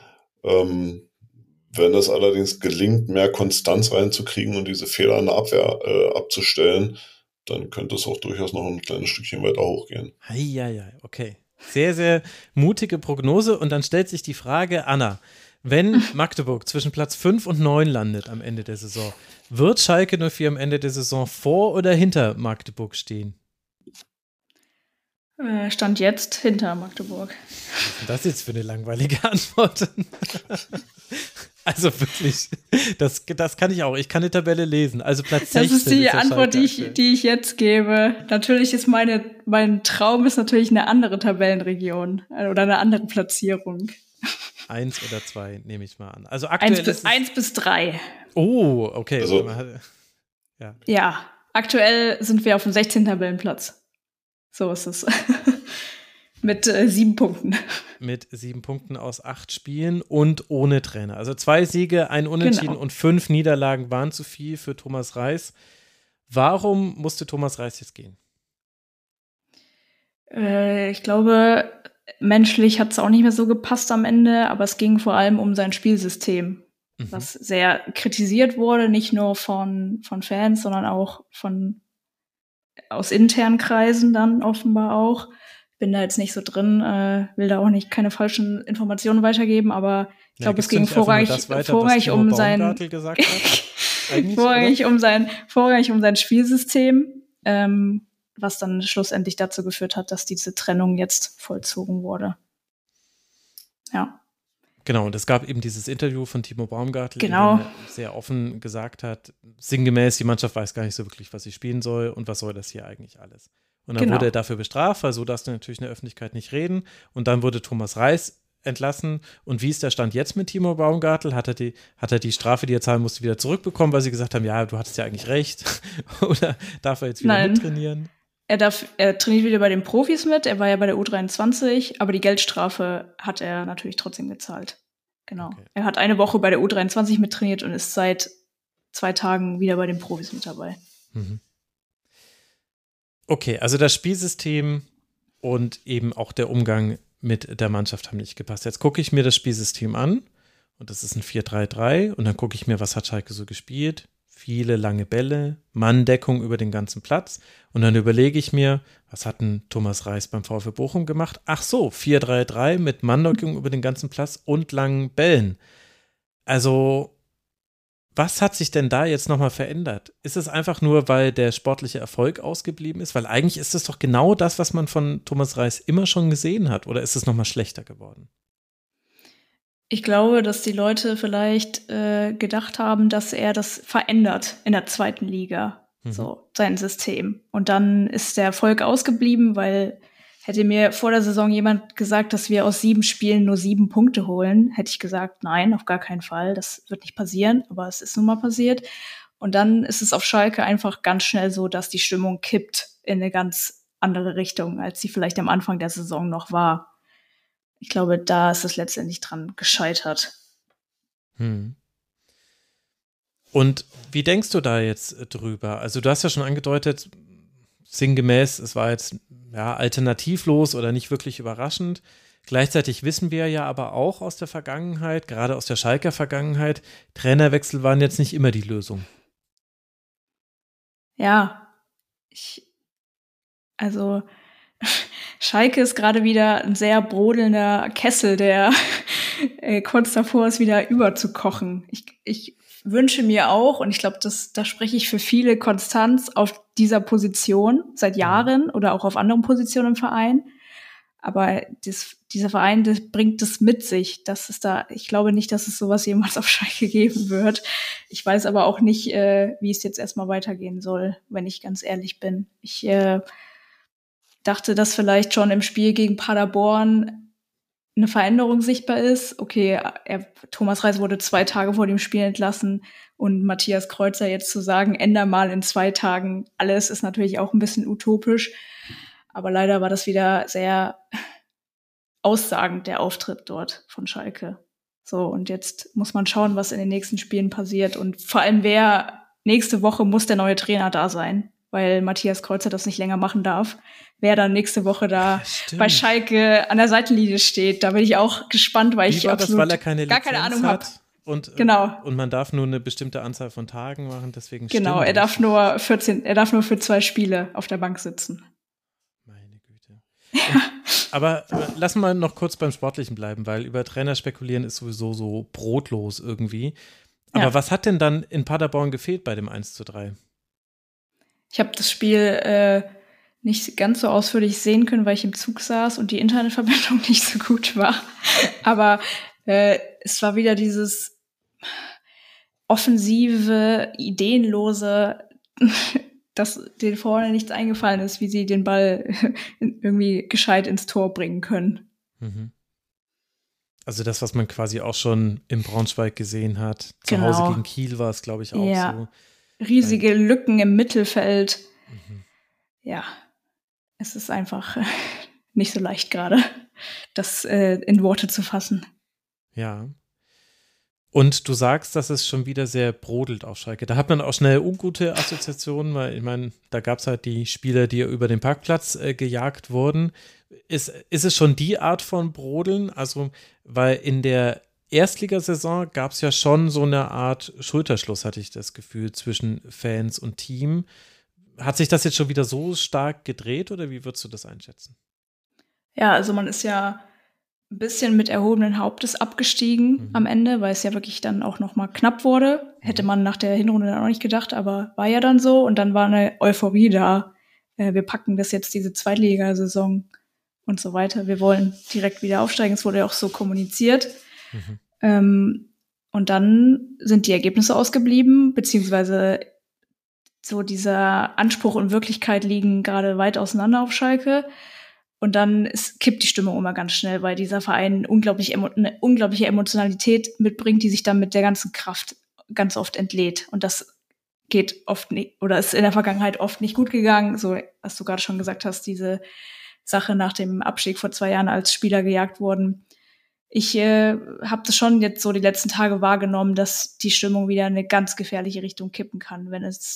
Wenn es allerdings gelingt, mehr Konstanz reinzukriegen und diese Fehler in der Abwehr abzustellen, dann könnte es auch durchaus noch ein kleines Stückchen weiter hochgehen. Heieiei, okay. Sehr, sehr mutige Prognose. Und dann stellt sich die Frage, Anna, wenn Magdeburg zwischen Platz 5 und 9 landet am Ende der Saison, wird Schalke 04 am Ende der Saison vor oder hinter Magdeburg stehen? Stand jetzt hinter Magdeburg. Was ist das jetzt für eine langweilige Antwort? Also wirklich, das kann ich auch. Ich kann eine Tabelle lesen. Also Platz 16. Das ist die Antwort, Schalke die ich jetzt gebe. Natürlich ist mein Traum ist natürlich eine andere Tabellenregion oder eine andere Platzierung. 1 oder 2 nehme ich mal an. Also aktuell 1 bis 3. Oh, okay. Also, ja, aktuell sind wir auf dem 16. Tabellenplatz. So ist es. Mit 7 Punkten. Mit 7 Punkten aus 8 Spielen und ohne Trainer. Also 2 Siege, ein Unentschieden und 5 Niederlagen waren zu viel für Thomas Reis. Warum musste Thomas Reis jetzt gehen? Ich glaube, menschlich hat es auch nicht mehr so gepasst am Ende, aber es ging vor allem um sein Spielsystem, was sehr kritisiert wurde, nicht nur von Fans, sondern auch aus internen Kreisen dann offenbar auch. Bin da jetzt nicht so drin, will da auch keine falschen Informationen weitergeben, aber ich glaube, es ging vorrangig um sein vorrangig um sein Spielsystem, was dann schlussendlich dazu geführt hat, dass diese Trennung jetzt vollzogen wurde. Ja. Genau, und es gab eben dieses Interview von Timo Baumgartel, genau, der sehr offen gesagt hat, sinngemäß, die Mannschaft weiß gar nicht so wirklich, was sie spielen soll und was soll das hier eigentlich alles. Und dann wurde er dafür bestraft, weil so darfst du natürlich in der Öffentlichkeit nicht reden. Und dann wurde Thomas Reis entlassen. Und wie ist der Stand jetzt mit Timo Baumgartel? Hat er die Strafe, die er zahlen musste, wieder zurückbekommen, weil sie gesagt haben, ja, du hattest ja eigentlich recht? Oder darf er jetzt wieder mittrainieren? Er trainiert wieder bei den Profis mit. Er war ja bei der U23, aber die Geldstrafe hat er natürlich trotzdem gezahlt. Genau. Okay. Er hat eine Woche bei der U23 mittrainiert und ist seit 2 Tagen wieder bei den Profis mit dabei. Mhm. Okay, also das Spielsystem und eben auch der Umgang mit der Mannschaft haben nicht gepasst. Jetzt gucke ich mir das Spielsystem an und das ist ein 4-3-3 und dann gucke ich mir, was hat Schalke so gespielt? Viele lange Bälle, Manndeckung über den ganzen Platz und dann überlege ich mir, was hat denn Thomas Reis beim VfB Bochum gemacht? Ach so, 4-3-3 mit Manndeckung über den ganzen Platz und langen Bällen. Also was hat sich denn da jetzt nochmal verändert? Ist es einfach nur, weil der sportliche Erfolg ausgeblieben ist? Weil eigentlich ist es doch genau das, was man von Thomas Reis immer schon gesehen hat. Oder ist es nochmal schlechter geworden? Ich glaube, dass die Leute vielleicht gedacht haben, dass er das verändert in der 2. Liga, so sein System. Und dann ist der Erfolg ausgeblieben, weil hätte mir vor der Saison jemand gesagt, dass wir aus 7 Spielen nur 7 Punkte holen, hätte ich gesagt, nein, auf gar keinen Fall, das wird nicht passieren, aber es ist nun mal passiert. Und dann ist es auf Schalke einfach ganz schnell so, dass die Stimmung kippt in eine ganz andere Richtung, als sie vielleicht am Anfang der Saison noch war. Ich glaube, da ist es letztendlich dran gescheitert. Und wie denkst du da jetzt drüber? Also du hast ja schon angedeutet, sinngemäß, es war jetzt alternativlos oder nicht wirklich überraschend. Gleichzeitig wissen wir ja aber auch aus der Vergangenheit, gerade aus der Schalker Vergangenheit, Trainerwechsel waren jetzt nicht immer die Lösung. Ja, Schalke ist gerade wieder ein sehr brodelnder Kessel, der kurz davor ist, wieder überzukochen. Ich wünsche mir auch, und ich glaube, da spreche ich für viele, Konstanz auf dieser Position seit Jahren oder auch auf anderen Positionen im Verein. Aber dieser Verein, das bringt das mit sich. Ich glaube nicht, dass es sowas jemals auf Schalke geben wird. Ich weiß aber auch nicht, wie es jetzt erstmal weitergehen soll, wenn ich ganz ehrlich bin. Ich dachte, dass vielleicht schon im Spiel gegen Paderborn eine Veränderung sichtbar ist. Okay, Thomas Reis wurde 2 Tage vor dem Spiel entlassen und Matthias Kreuzer jetzt zu sagen, änder mal in 2 Tagen alles, ist natürlich auch ein bisschen utopisch. Aber leider war das wieder sehr aussagend, der Auftritt dort von Schalke. So, und jetzt muss man schauen, was in den nächsten Spielen passiert. Und vor allem, nächste Woche muss der neue Trainer da sein, weil Matthias Kreuzer das nicht länger machen darf. Wer dann nächste Woche da bei Schalke an der Seitenlinie steht, da bin ich auch gespannt, weil ich absolut weil er keine gar keine Ahnung habe. Und genau. Und man darf nur eine bestimmte Anzahl von Tagen machen, deswegen genau, er darf nur für 2 Spiele auf der Bank sitzen. Meine Güte. Aber lassen wir noch kurz beim Sportlichen bleiben, weil über Trainer spekulieren ist sowieso so brotlos irgendwie. Aber was hat denn dann in Paderborn gefehlt bei dem 1:3? Ich habe das Spiel nicht ganz so ausführlich sehen können, weil ich im Zug saß und die Internetverbindung nicht so gut war. Aber es war wieder dieses offensive, ideenlose, dass denen vorne nichts eingefallen ist, wie sie den Ball irgendwie gescheit ins Tor bringen können. Mhm. Also das, was man quasi auch schon im Braunschweig gesehen hat. Zu Hause gegen Kiel war es, glaube ich, auch so. Riesige Lücken im Mittelfeld. Mhm. Ja, es ist einfach nicht so leicht gerade, das in Worte zu fassen. Ja. Und du sagst, dass es schon wieder sehr brodelt auf Schalke. Da hat man auch schnell ungute Assoziationen, weil ich meine, da gab es halt die Spieler, die über den Parkplatz gejagt wurden. Ist es schon die Art von Brodeln? Also, weil in der Erstligasaison gab es ja schon so eine Art Schulterschluss, hatte ich das Gefühl, zwischen Fans und Team. Hat sich das jetzt schon wieder so stark gedreht oder wie würdest du das einschätzen? Ja, also man ist ja ein bisschen mit erhobenen Hauptes abgestiegen am Ende, weil es ja wirklich dann auch noch mal knapp wurde. Hätte man nach der Hinrunde dann auch nicht gedacht, aber war ja dann so. Und dann war eine Euphorie da. Wir packen das jetzt, diese Zweitligasaison und so weiter. Wir wollen direkt wieder aufsteigen. Es wurde ja auch so kommuniziert. Und dann sind die Ergebnisse ausgeblieben, beziehungsweise so dieser Anspruch und Wirklichkeit liegen gerade weit auseinander auf Schalke. Und dann kippt die Stimmung immer ganz schnell, weil dieser Verein eine unglaubliche Emotionalität mitbringt, die sich dann mit der ganzen Kraft ganz oft entlädt. Und das geht oft nicht, oder ist in der Vergangenheit oft nicht gut gegangen. So, was du gerade schon gesagt hast, diese Sache nach dem Abstieg vor 2 Jahren, als Spieler gejagt wurden. Ich habe das schon jetzt so die letzten Tage wahrgenommen, dass die Stimmung wieder in eine ganz gefährliche Richtung kippen kann, wenn es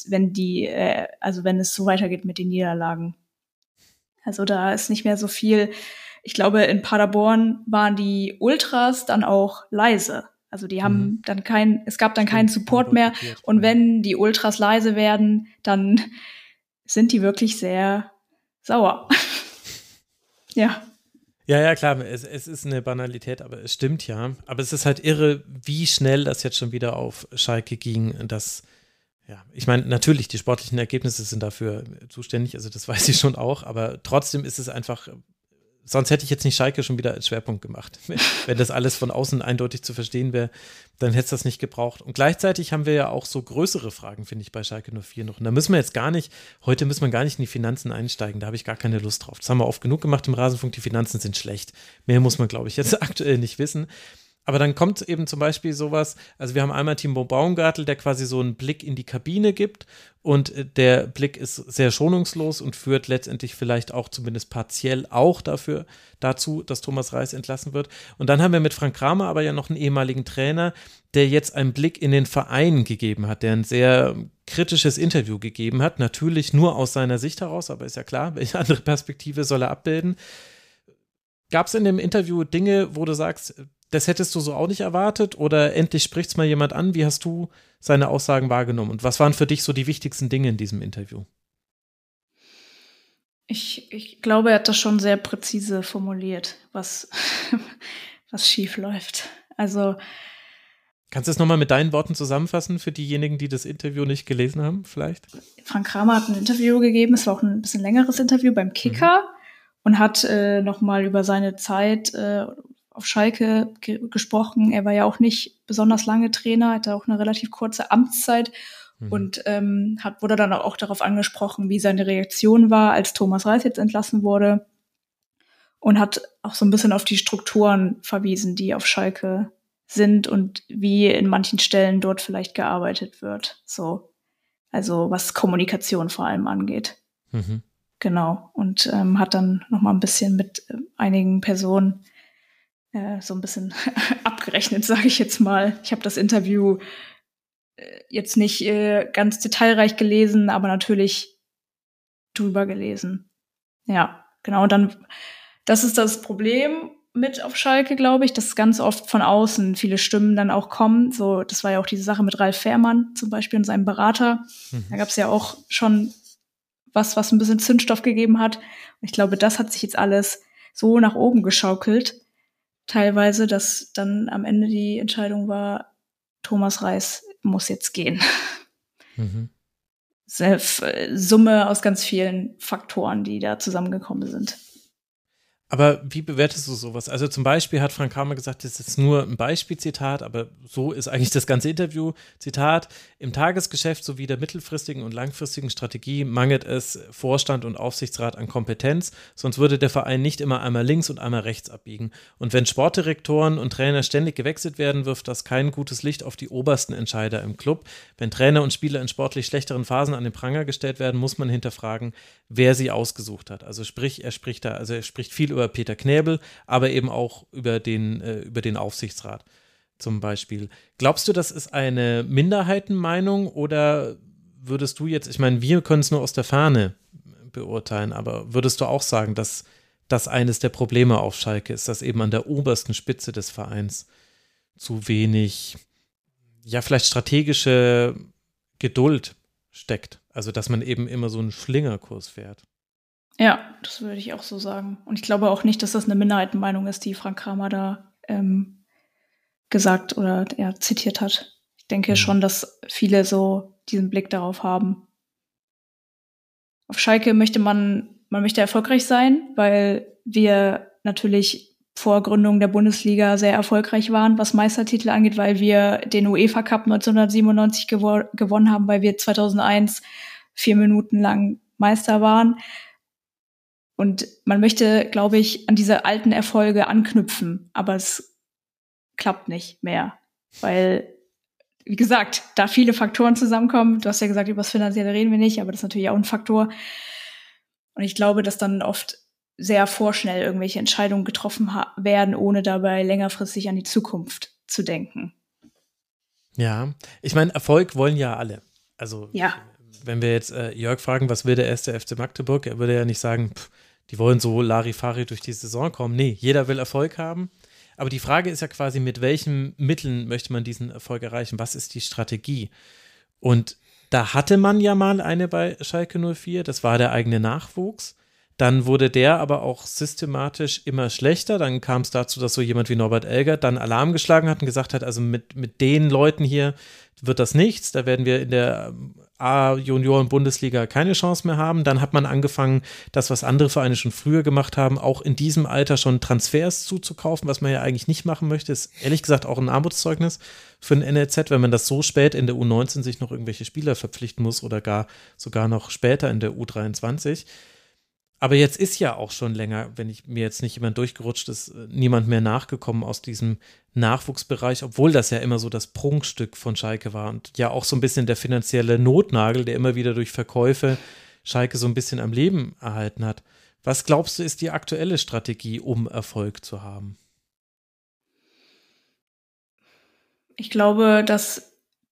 so weitergeht mit den Niederlagen. Also da ist nicht mehr so viel. Ich glaube, in Paderborn waren die Ultras dann auch leise. Also die haben es gab dann keinen Support mehr. Und wenn die Ultras leise werden, dann sind die wirklich sehr sauer. Ja. Ja, klar, es ist eine Banalität, aber es stimmt ja. Aber es ist halt irre, wie schnell das jetzt schon wieder auf Schalke ging. Ich meine, natürlich, die sportlichen Ergebnisse sind dafür zuständig, also das weiß ich schon auch, aber trotzdem ist es einfach, sonst hätte ich jetzt nicht Schalke schon wieder als Schwerpunkt gemacht. Wenn das alles von außen eindeutig zu verstehen wäre, dann hätte es das nicht gebraucht. Und gleichzeitig haben wir ja auch so größere Fragen, finde ich, bei Schalke 04 noch. Und da müssen wir jetzt heute müssen wir gar nicht in die Finanzen einsteigen, da habe ich gar keine Lust drauf. Das haben wir oft genug gemacht im Rasenfunk, die Finanzen sind schlecht. Mehr muss man, glaube ich, jetzt aktuell nicht wissen. Aber dann kommt eben zum Beispiel sowas, also wir haben einmal Timo Baumgartel, der quasi so einen Blick in die Kabine gibt und der Blick ist sehr schonungslos und führt letztendlich vielleicht auch zumindest partiell auch dazu, dass Thomas Reis entlassen wird. Und dann haben wir mit Frank Kramer aber ja noch einen ehemaligen Trainer, der jetzt einen Blick in den Verein gegeben hat, der ein sehr kritisches Interview gegeben hat, natürlich nur aus seiner Sicht heraus, aber ist ja klar, welche andere Perspektive soll er abbilden. Gab es in dem Interview Dinge, wo du sagst, das hättest du so auch nicht erwartet oder endlich spricht es mal jemand an? Wie hast du seine Aussagen wahrgenommen und was waren für dich so die wichtigsten Dinge in diesem Interview? Ich glaube, er hat das schon sehr präzise formuliert, was schief läuft. Also kannst du es nochmal mit deinen Worten zusammenfassen für diejenigen, die das Interview nicht gelesen haben vielleicht? Frank Kramer hat ein Interview gegeben, es war auch ein bisschen längeres Interview beim Kicker. und hat nochmal über seine Zeit auf Schalke gesprochen. Er war ja auch nicht besonders lange Trainer, hatte auch eine relativ kurze Amtszeit und wurde dann auch darauf angesprochen, wie seine Reaktion war, als Thomas Reis jetzt entlassen wurde, und hat auch so ein bisschen auf die Strukturen verwiesen, die auf Schalke sind und wie in manchen Stellen dort vielleicht gearbeitet wird. So, also was Kommunikation vor allem angeht. Mhm. Genau. Und hat dann noch mal ein bisschen mit einigen Personen so ein bisschen abgerechnet, sage ich jetzt mal. Ich habe das Interview jetzt nicht ganz detailreich gelesen, aber natürlich drüber gelesen. Ja, genau. Und dann, das ist das Problem mit auf Schalke, glaube ich, dass ganz oft von außen viele Stimmen dann auch kommen. So, das war ja auch diese Sache mit Ralf Fährmann zum Beispiel und seinem Berater. Da gab es ja auch schon was ein bisschen Zündstoff gegeben hat. Und ich glaube, das hat sich jetzt alles so nach oben geschaukelt, teilweise, dass dann am Ende die Entscheidung war, Thomas Reis muss jetzt gehen. Mhm. Summe aus ganz vielen Faktoren, die da zusammengekommen sind. Aber wie bewertest du sowas? Also zum Beispiel hat Frank Kramer gesagt, das ist nur ein Beispielzitat, aber so ist eigentlich das ganze Interview. Zitat: Im Tagesgeschäft sowie der mittelfristigen und langfristigen Strategie mangelt es Vorstand und Aufsichtsrat an Kompetenz, sonst würde der Verein nicht immer einmal links und einmal rechts abbiegen. Und wenn Sportdirektoren und Trainer ständig gewechselt werden, wirft das kein gutes Licht auf die obersten Entscheider im Club. Wenn Trainer und Spieler in sportlich schlechteren Phasen an den Pranger gestellt werden, muss man hinterfragen, wer sie ausgesucht hat. Also sprich, er spricht viel über Peter Knäbel, aber eben auch über den Aufsichtsrat zum Beispiel. Glaubst du, das ist eine Minderheitenmeinung oder würdest du jetzt, ich meine, wir können es nur aus der Ferne beurteilen, aber würdest du auch sagen, dass das eines der Probleme auf Schalke ist, dass eben an der obersten Spitze des Vereins zu wenig, ja, vielleicht strategische Geduld steckt? Also, dass man eben immer so einen Schlingerkurs fährt. Ja, das würde ich auch so sagen. Und ich glaube auch nicht, dass das eine Minderheitenmeinung ist, die Frank Kramer da gesagt oder zitiert hat. Ich denke schon, dass viele so diesen Blick darauf haben. Auf Schalke möchte man möchte erfolgreich sein, weil wir natürlich vor Gründung der Bundesliga sehr erfolgreich waren, was Meistertitel angeht, weil wir den UEFA Cup 1997 gewonnen haben, weil wir 2001 4 Minuten lang Meister waren. Und man möchte, glaube ich, an diese alten Erfolge anknüpfen, aber es klappt nicht mehr, weil, wie gesagt, da viele Faktoren zusammenkommen. Du hast ja gesagt, über das Finanzielle reden wir nicht, aber das ist natürlich auch ein Faktor. Und ich glaube, dass dann oft sehr vorschnell irgendwelche Entscheidungen getroffen werden, ohne dabei längerfristig an die Zukunft zu denken. Ja, ich meine, Erfolg wollen ja alle. Also, ja. Wenn wir jetzt Jörg fragen, was will der erste FC Magdeburg, er würde ja nicht sagen, die wollen so Larifari durch die Saison kommen. Nee, jeder will Erfolg haben. Aber die Frage ist ja quasi, mit welchen Mitteln möchte man diesen Erfolg erreichen? Was ist die Strategie? Und da hatte man ja mal eine bei Schalke 04, das war der eigene Nachwuchs. Dann wurde der aber auch systematisch immer schlechter. Dann kam es dazu, dass so jemand wie Norbert Elgert dann Alarm geschlagen hat und gesagt hat, also mit den Leuten hier wird das nichts. Da werden wir in der A-Junioren-Bundesliga keine Chance mehr haben. Dann hat man angefangen, das, was andere Vereine schon früher gemacht haben, auch in diesem Alter schon Transfers zuzukaufen, was man ja eigentlich nicht machen möchte. Ist ehrlich gesagt auch ein Armutszeugnis für ein NLZ, wenn man das so spät in der U19 sich noch irgendwelche Spieler verpflichten muss oder sogar noch später in der U23. Aber jetzt ist ja auch schon länger, wenn mir jetzt nicht jemand durchgerutscht ist, niemand mehr nachgekommen aus diesem Nachwuchsbereich, obwohl das ja immer so das Prunkstück von Schalke war und ja auch so ein bisschen der finanzielle Notnagel, der immer wieder durch Verkäufe Schalke so ein bisschen am Leben erhalten hat. Was glaubst du, ist die aktuelle Strategie, um Erfolg zu haben? Ich glaube, dass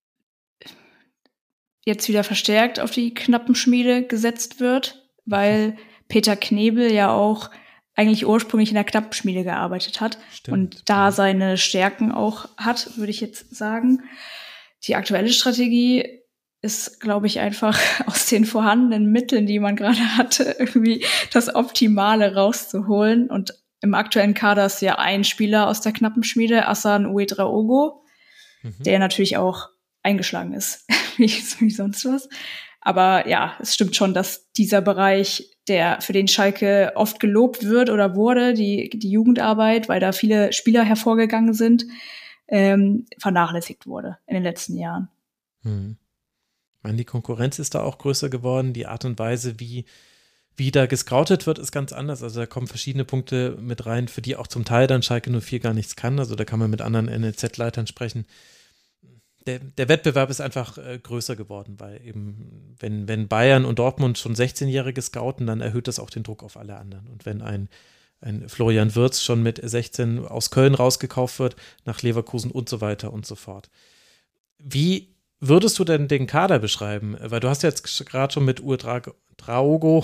jetzt wieder verstärkt auf die Knappenschmiede gesetzt wird, weil Peter Knebel ja auch eigentlich ursprünglich in der Knappenschmiede gearbeitet hat. Stimmt. Und da seine Stärken auch hat, würde ich jetzt sagen. Die aktuelle Strategie ist, glaube ich, einfach aus den vorhandenen Mitteln, die man gerade hatte, irgendwie das Optimale rauszuholen. Und im aktuellen Kader ist ja ein Spieler aus der Knappenschmiede, Hassan Ouedraogo, der natürlich auch eingeschlagen ist, wie sonst was. Aber ja, es stimmt schon, dass dieser Bereich, der für den Schalke oft gelobt wird oder wurde, die Jugendarbeit, weil da viele Spieler hervorgegangen sind, vernachlässigt wurde in den letzten Jahren. Ich meine, die Konkurrenz ist da auch größer geworden. Die Art und Weise, wie da gescoutet wird, ist ganz anders. Also da kommen verschiedene Punkte mit rein, für die auch zum Teil dann Schalke 04 gar nichts kann. Also da kann man mit anderen NLZ-Leitern sprechen. Der Wettbewerb ist einfach größer geworden, weil eben, wenn Bayern und Dortmund schon 16-Jährige scouten, dann erhöht das auch den Druck auf alle anderen. Und wenn ein Florian Wirtz schon mit 16 aus Köln rausgekauft wird, nach Leverkusen und so weiter und so fort. Wie würdest du denn den Kader beschreiben? Weil du hast jetzt gerade schon mit Ouedraogo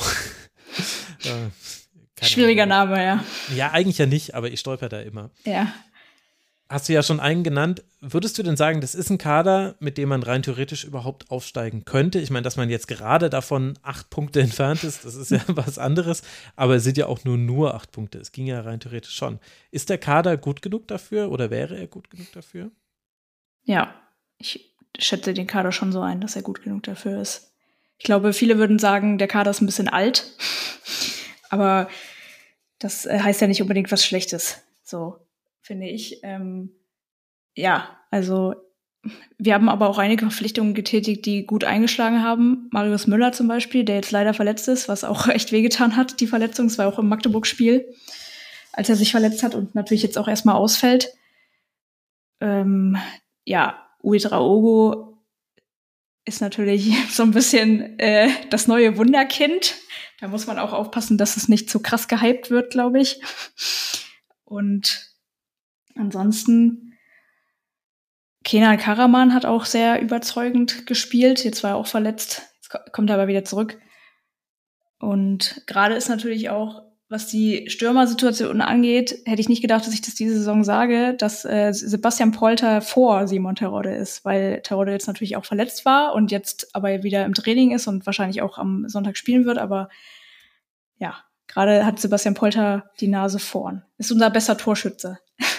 schwieriger Name, ja. Ja, eigentlich ja nicht, aber ich stolper da immer. Ja. Hast du ja schon einen genannt. Würdest du denn sagen, das ist ein Kader, mit dem man rein theoretisch überhaupt aufsteigen könnte? Ich meine, dass man jetzt gerade davon 8 Punkte entfernt ist, das ist ja was anderes, aber es sind ja auch nur 8 Punkte. Es ging ja rein theoretisch schon. Ist der Kader gut genug dafür oder wäre er gut genug dafür? Ja, ich schätze den Kader schon so ein, dass er gut genug dafür ist. Ich glaube, viele würden sagen, der Kader ist ein bisschen alt, aber das heißt ja nicht unbedingt was Schlechtes, so finde ich. Ja, also wir haben aber auch einige Verpflichtungen getätigt, die gut eingeschlagen haben. Marius Müller zum Beispiel, der jetzt leider verletzt ist, was auch echt wehgetan hat, die Verletzung. Es war auch im Magdeburg-Spiel, als er sich verletzt hat und natürlich jetzt auch erstmal ausfällt. Ja, Ouedraogo ist natürlich so ein bisschen das neue Wunderkind. Da muss man auch aufpassen, dass es nicht zu krass gehypt wird, glaube ich. Und ansonsten, Kenan Karaman hat auch sehr überzeugend gespielt. Jetzt war er auch verletzt. Jetzt kommt er aber wieder zurück. Und gerade ist natürlich auch, was die Stürmersituation angeht, hätte ich nicht gedacht, dass ich das diese Saison sage, dass Sebastian Polter vor Simon Terodde ist, weil Terodde jetzt natürlich auch verletzt war und jetzt aber wieder im Training ist und wahrscheinlich auch am Sonntag spielen wird. Aber ja, gerade hat Sebastian Polter die Nase vorn. Ist unser bester Torschütze.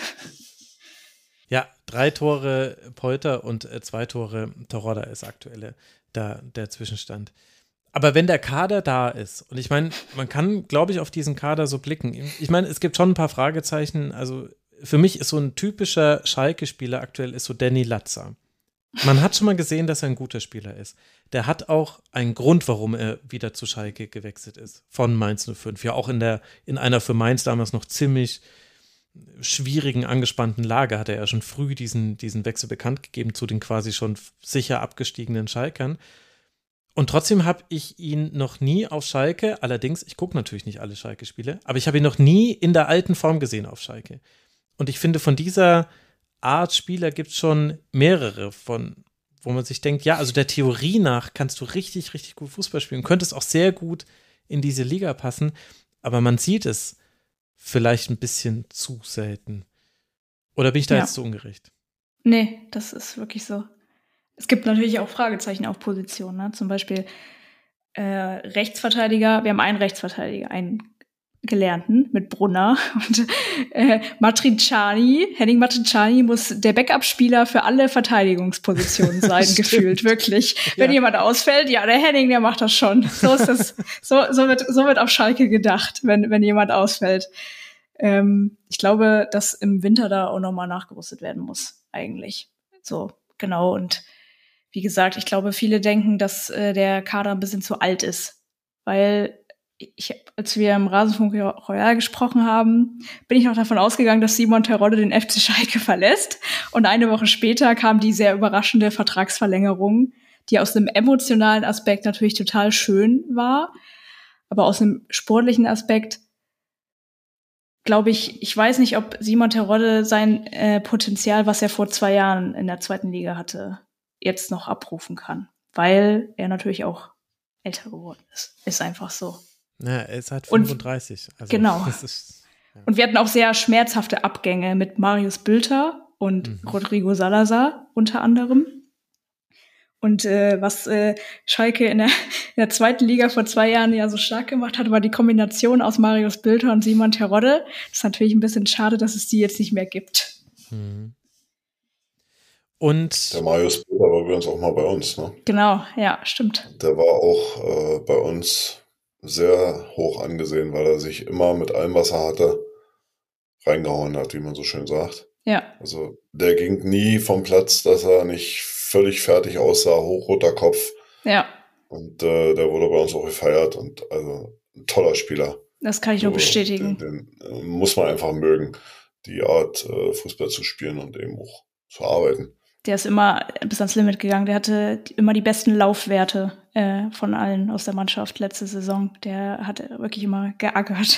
Ja, 3 Tore Polter und 2 Tore Terodde ist aktuell der Zwischenstand. Aber wenn der Kader da ist, und ich meine, man kann, glaube ich, auf diesen Kader so blicken. Ich meine, es gibt schon ein paar Fragezeichen. Also für mich ist so ein typischer Schalke-Spieler aktuell ist so Danny Latza. Man hat schon mal gesehen, dass er ein guter Spieler ist. Der hat auch einen Grund, warum er wieder zu Schalke gewechselt ist, von Mainz 05. Ja, auch in einer für Mainz damals noch ziemlich schwierigen, angespannten Lage hat er ja schon früh diesen Wechsel bekannt gegeben zu den quasi schon sicher abgestiegenen Schalkern. Und trotzdem habe ich ihn noch nie auf Schalke, allerdings, ich gucke natürlich nicht alle Schalke-Spiele, aber ich habe ihn noch nie in der alten Form gesehen auf Schalke. Und ich finde, von dieser Art Spieler gibt es schon mehrere, wo man sich denkt, ja, also der Theorie nach kannst du richtig, richtig gut Fußball spielen, könntest auch sehr gut in diese Liga passen, aber man sieht es vielleicht ein bisschen zu selten. Oder bin ich da jetzt zu ungerecht? Nee, das ist wirklich so. Es gibt natürlich auch Fragezeichen auf Positionen, ne? Zum Beispiel Rechtsverteidiger. Wir haben einen Rechtsverteidiger, einen Gelernten mit Brunner. Und Henning Matriciani muss der Backup-Spieler für alle Verteidigungspositionen sein, gefühlt, wirklich. Ja. Wenn jemand ausfällt, ja, der Henning, der macht das schon. So ist das. so wird auf Schalke gedacht, wenn jemand ausfällt. Ich glaube, dass im Winter da auch nochmal nachgerüstet werden muss, eigentlich. So, genau. Und wie gesagt, ich glaube, viele denken, dass der Kader ein bisschen zu alt ist. Weil als wir im Rasenfunk Royal gesprochen haben, bin ich noch davon ausgegangen, dass Simon Terodde den FC Schalke verlässt. Und eine Woche später kam die sehr überraschende Vertragsverlängerung, die aus einem emotionalen Aspekt natürlich total schön war. Aber aus einem sportlichen Aspekt glaube ich weiß nicht, ob Simon Terodde sein Potenzial, was er vor 2 Jahren in der 2. Liga hatte, jetzt noch abrufen kann. Weil er natürlich auch älter geworden ist. Ist einfach so. Ja, er ist halt 35. Also, genau. Das ist, ja. Und wir hatten auch sehr schmerzhafte Abgänge mit Marius Bülter und Rodrigo Salazar unter anderem. Und was Schalke in der 2. Liga vor 2 Jahren ja so stark gemacht hat, war die Kombination aus Marius Bülter und Simon Terodde. Das ist natürlich ein bisschen schade, dass es die jetzt nicht mehr gibt. Und der Marius Bülter war übrigens auch mal bei uns, ne? Genau, ja, stimmt. Der war auch bei uns sehr hoch angesehen, weil er sich immer mit allem, was er hatte, reingehauen hat, wie man so schön sagt. Ja, Also der ging nie vom Platz, dass er nicht völlig fertig aussah, hochroter Kopf. ja, Und der wurde bei uns auch gefeiert und also ein toller Spieler. das kann ich nur bestätigen. Den muss man einfach mögen, die Art Fußball zu spielen und eben auch zu arbeiten. Der ist immer bis ans Limit gegangen. Der hatte immer die besten Laufwerte von allen aus der Mannschaft letzte Saison. Der hat wirklich immer geackert.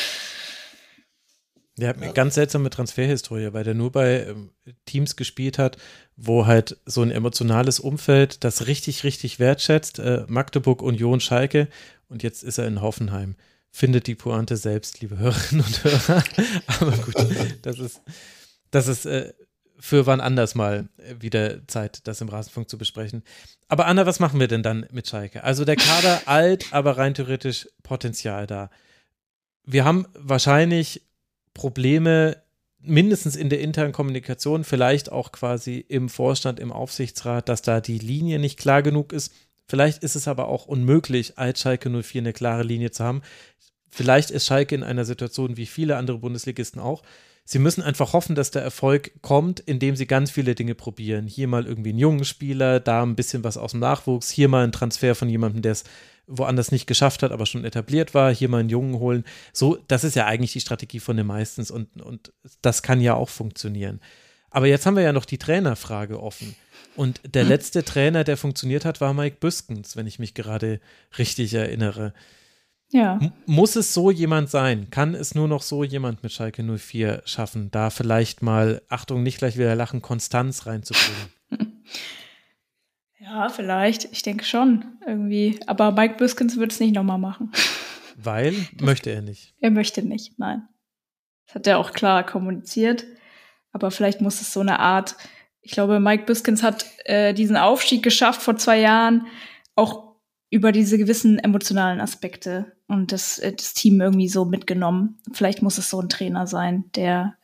Der hat eine ganz seltsame Transferhistorie, weil der nur bei Teams gespielt hat, wo halt so ein emotionales Umfeld das richtig, richtig wertschätzt. Magdeburg, Union, Schalke, und jetzt ist er in Hoffenheim. Findet die Pointe selbst, liebe Hörerinnen und Hörer. Aber gut, das ist für wann anders mal wieder Zeit, das im Rasenfunk zu besprechen. Aber Anna, was machen wir denn dann mit Schalke? Also der Kader alt, aber rein theoretisch Potenzial da. Wir haben wahrscheinlich Probleme mindestens in der internen Kommunikation, vielleicht auch quasi im Vorstand, im Aufsichtsrat, dass da die Linie nicht klar genug ist. Vielleicht ist es aber auch unmöglich, als Schalke 04 eine klare Linie zu haben. Vielleicht ist Schalke in einer Situation wie viele andere Bundesligisten auch. Sie müssen einfach hoffen, dass der Erfolg kommt, indem sie ganz viele Dinge probieren. Hier mal irgendwie einen jungen Spieler, da ein bisschen was aus dem Nachwuchs, hier mal ein Transfer von jemandem, der es woanders nicht geschafft hat, aber schon etabliert war, hier mal einen Jungen holen. So, das ist ja eigentlich die Strategie von den meisten und das kann ja auch funktionieren. Aber jetzt haben wir ja noch die Trainerfrage offen. Und der letzte Trainer, der funktioniert hat, war Mike Büskens, wenn ich mich gerade richtig erinnere. Ja. Muss es so jemand sein? Kann es nur noch so jemand mit Schalke 04 schaffen, da vielleicht mal, Achtung, nicht gleich wieder lachen, Konstanz reinzubringen? Ja, vielleicht. Ich denke schon irgendwie. Aber Mike Büskens wird es nicht nochmal machen. Weil? Möchte er nicht. Er möchte nicht, nein. Das hat er auch klar kommuniziert. Aber vielleicht muss es so eine Art, ich glaube, Mike Büskens hat diesen Aufstieg geschafft vor 2 Jahren, auch über diese gewissen emotionalen Aspekte und das Team irgendwie so mitgenommen. Vielleicht muss es so ein Trainer sein, der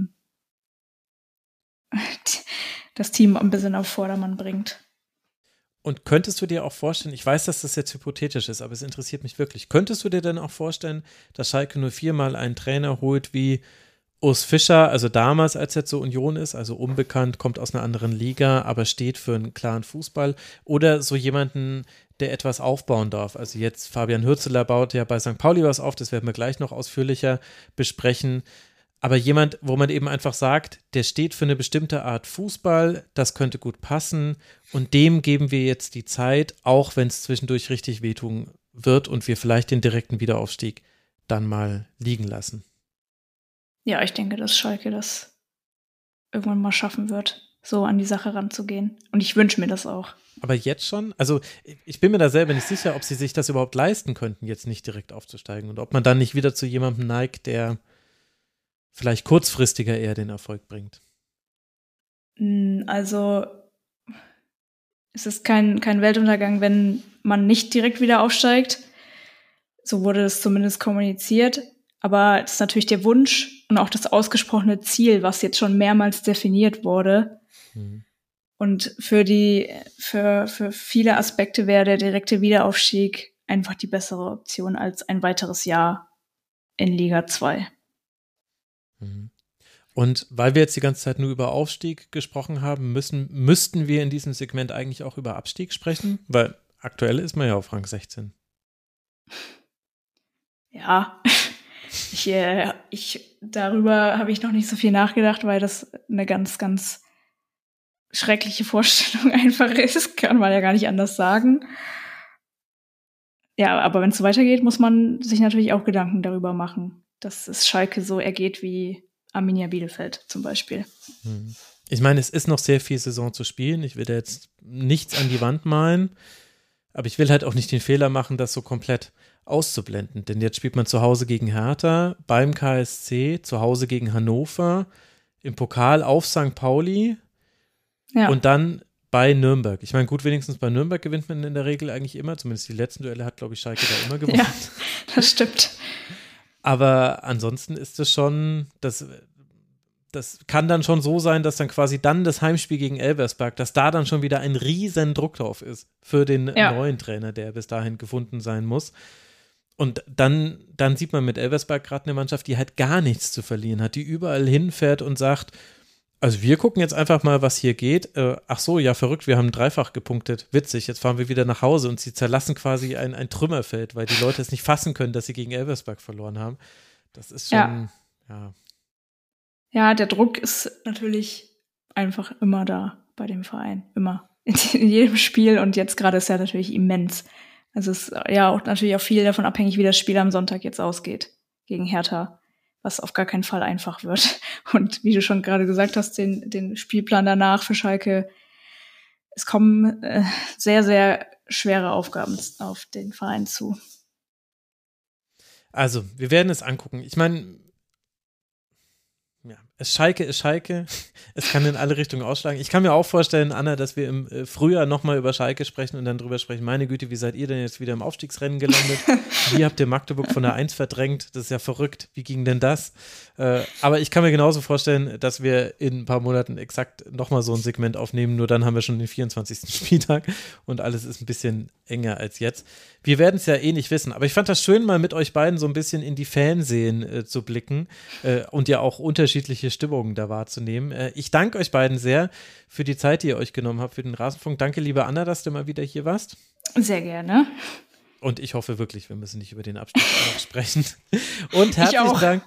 das Team ein bisschen auf Vordermann bringt. Und könntest du dir auch vorstellen, ich weiß, dass das jetzt hypothetisch ist, aber es interessiert mich wirklich, könntest du dir denn auch vorstellen, dass Schalke 04 mal einen Trainer holt wie Urs Fischer, also damals, als er zur Union ist, also unbekannt, kommt aus einer anderen Liga, aber steht für einen klaren Fußball, oder so jemanden, der etwas aufbauen darf. Also jetzt Fabian Hürzeler baut ja bei St. Pauli was auf, das werden wir gleich noch ausführlicher besprechen. Aber jemand, wo man eben einfach sagt, der steht für eine bestimmte Art Fußball, das könnte gut passen und dem geben wir jetzt die Zeit, auch wenn es zwischendurch richtig wehtun wird und wir vielleicht den direkten Wiederaufstieg dann mal liegen lassen. Ja, ich denke, dass Schalke das irgendwann mal schaffen wird, so an die Sache ranzugehen. Und ich wünsche mir das auch. Aber jetzt schon? Also ich bin mir da selber nicht sicher, ob sie sich das überhaupt leisten könnten, jetzt nicht direkt aufzusteigen und ob man dann nicht wieder zu jemandem neigt, der vielleicht kurzfristiger eher den Erfolg bringt. Also es ist kein Weltuntergang, wenn man nicht direkt wieder aufsteigt. So wurde es zumindest kommuniziert. Aber es ist natürlich der Wunsch und auch das ausgesprochene Ziel, was jetzt schon mehrmals definiert wurde. Mhm. Und für viele Aspekte wäre der direkte Wiederaufstieg einfach die bessere Option als ein weiteres Jahr in Liga 2. Mhm. Und weil wir jetzt die ganze Zeit nur über Aufstieg gesprochen haben, müssten wir in diesem Segment eigentlich auch über Abstieg sprechen? Weil aktuell ist man ja auf Rang 16. Ja, darüber habe ich noch nicht so viel nachgedacht, weil das eine ganz, ganz schreckliche Vorstellung einfach ist. Kann man ja gar nicht anders sagen. Ja, aber wenn es so weitergeht, muss man sich natürlich auch Gedanken darüber machen, dass es Schalke so ergeht wie Arminia Bielefeld zum Beispiel. Ich meine, es ist noch sehr viel Saison zu spielen. Ich will da jetzt nichts an die Wand malen, aber ich will halt auch nicht den Fehler machen, das so komplett auszublenden. Denn jetzt spielt man zu Hause gegen Hertha, beim KSC, zu Hause gegen Hannover, im Pokal auf St. Pauli und dann bei Nürnberg. Ich meine, gut, wenigstens bei Nürnberg gewinnt man in der Regel eigentlich immer. Zumindest die letzten Duelle hat, glaube ich, Schalke da immer gewonnen. Ja, das stimmt. Aber ansonsten ist es schon, das das kann dann schon so sein, dass dann quasi dann das Heimspiel gegen Elversberg, dass da dann schon wieder ein riesen Druck drauf ist für den neuen Trainer, der bis dahin gefunden sein muss. Und dann sieht man mit Elversberg gerade eine Mannschaft, die halt gar nichts zu verlieren hat, die überall hinfährt und sagt, also wir gucken jetzt einfach mal, was hier geht. Ach so, ja, verrückt, wir haben dreifach gepunktet. Witzig, jetzt fahren wir wieder nach Hause und sie zerlassen quasi ein Trümmerfeld, weil die Leute es nicht fassen können, dass sie gegen Elversberg verloren haben. Das ist schon, ja. Ja, der Druck ist natürlich einfach immer da bei dem Verein. Immer. In jedem Spiel und jetzt gerade ist er natürlich immens. Also es ist ja auch natürlich auch viel davon abhängig, wie das Spiel am Sonntag jetzt ausgeht gegen Hertha, was auf gar keinen Fall einfach wird. Und wie du schon gerade gesagt hast, den Spielplan danach für Schalke, es kommen sehr, sehr schwere Aufgaben auf den Verein zu. Also, wir werden es angucken. Ich meine, ja, Schalke ist Schalke. Es kann in alle Richtungen ausschlagen. Ich kann mir auch vorstellen, Anna, dass wir im Frühjahr nochmal über Schalke sprechen und dann drüber sprechen, meine Güte, wie seid ihr denn jetzt wieder im Aufstiegsrennen gelandet? Wie habt ihr Magdeburg von der 1 verdrängt? Das ist ja verrückt. Wie ging denn das? Aber ich kann mir genauso vorstellen, dass wir in ein paar Monaten exakt nochmal so ein Segment aufnehmen, nur dann haben wir schon den 24. Spieltag und alles ist ein bisschen enger als jetzt. Wir werden es ja eh nicht wissen, aber ich fand das schön, mal mit euch beiden so ein bisschen in die Fanseelen zu blicken und ja auch unterschiedliche Stimmungen da wahrzunehmen. Ich danke euch beiden sehr für die Zeit, die ihr euch genommen habt für den Rasenfunk. Danke, liebe Anna, dass du mal wieder hier warst. Sehr gerne. Und ich hoffe wirklich, wir müssen nicht über den Abstieg sprechen. Und herzlichen Dank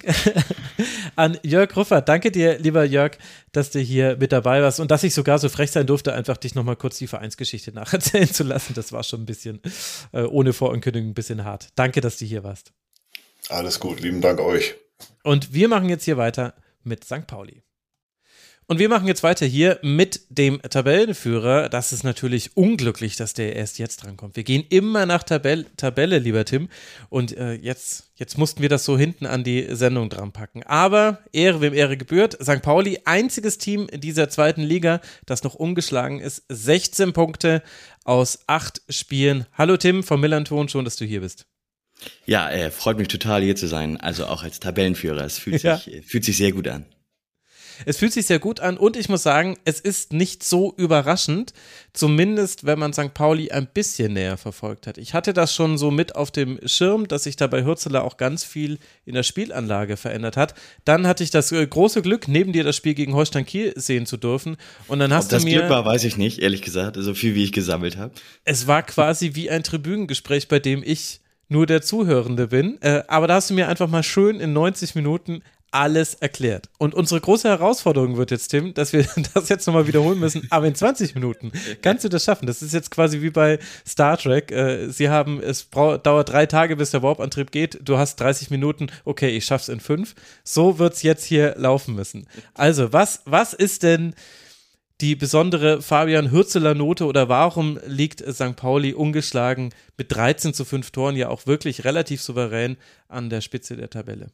an Jörg Ruffert. Danke dir, lieber Jörg, dass du hier mit dabei warst und dass ich sogar so frech sein durfte, einfach dich nochmal kurz die Vereinsgeschichte nacherzählen zu lassen. Das war schon ein bisschen, ohne Vorankündigung, ein bisschen hart. Danke, dass du hier warst. Alles gut, lieben Dank euch. Und wir machen jetzt hier weiter mit St. Pauli. Und wir machen jetzt weiter hier mit dem Tabellenführer. Das ist natürlich unglücklich, dass der erst jetzt drankommt. Wir gehen immer nach Tabelle, lieber Tim. Und jetzt mussten wir das so hinten an die Sendung dran packen. Aber Ehre, wem Ehre gebührt. St. Pauli, einziges Team in dieser zweiten Liga, das noch ungeschlagen ist. 16 Punkte aus 8 Spielen. Hallo Tim vom Millanton, schön, dass du hier bist. Ja, freut mich total, hier zu sein. Also auch als Tabellenführer. Es fühlt sich sehr gut an. Es fühlt sich sehr gut an und ich muss sagen, es ist nicht so überraschend, zumindest wenn man St. Pauli ein bisschen näher verfolgt hat. Ich hatte das schon so mit auf dem Schirm, dass sich da bei Hürzeler auch ganz viel in der Spielanlage verändert hat. Dann hatte ich das große Glück, neben dir das Spiel gegen Holstein Kiel sehen zu dürfen. Und dann hast du mir... Ob das Glück war, weiß ich nicht, ehrlich gesagt, so viel wie ich gesammelt habe. Es war quasi wie ein Tribünengespräch, bei dem ich nur der Zuhörende bin. Aber da hast du mir einfach mal schön in 90 Minuten alles erklärt. Und unsere große Herausforderung wird jetzt, Tim, dass wir das jetzt nochmal wiederholen müssen, aber in 20 Minuten. Kannst du das schaffen? Das ist jetzt quasi wie bei Star Trek. Es dauert 3 Tage, bis der Warp-Antrieb geht. Du hast 30 Minuten. Okay, ich schaff's in 5. So wird's jetzt hier laufen müssen. Also, was ist denn die besondere Fabian Hürzeler Note oder warum liegt St. Pauli ungeschlagen mit 13:5 Toren ja auch wirklich relativ souverän an der Spitze der Tabelle?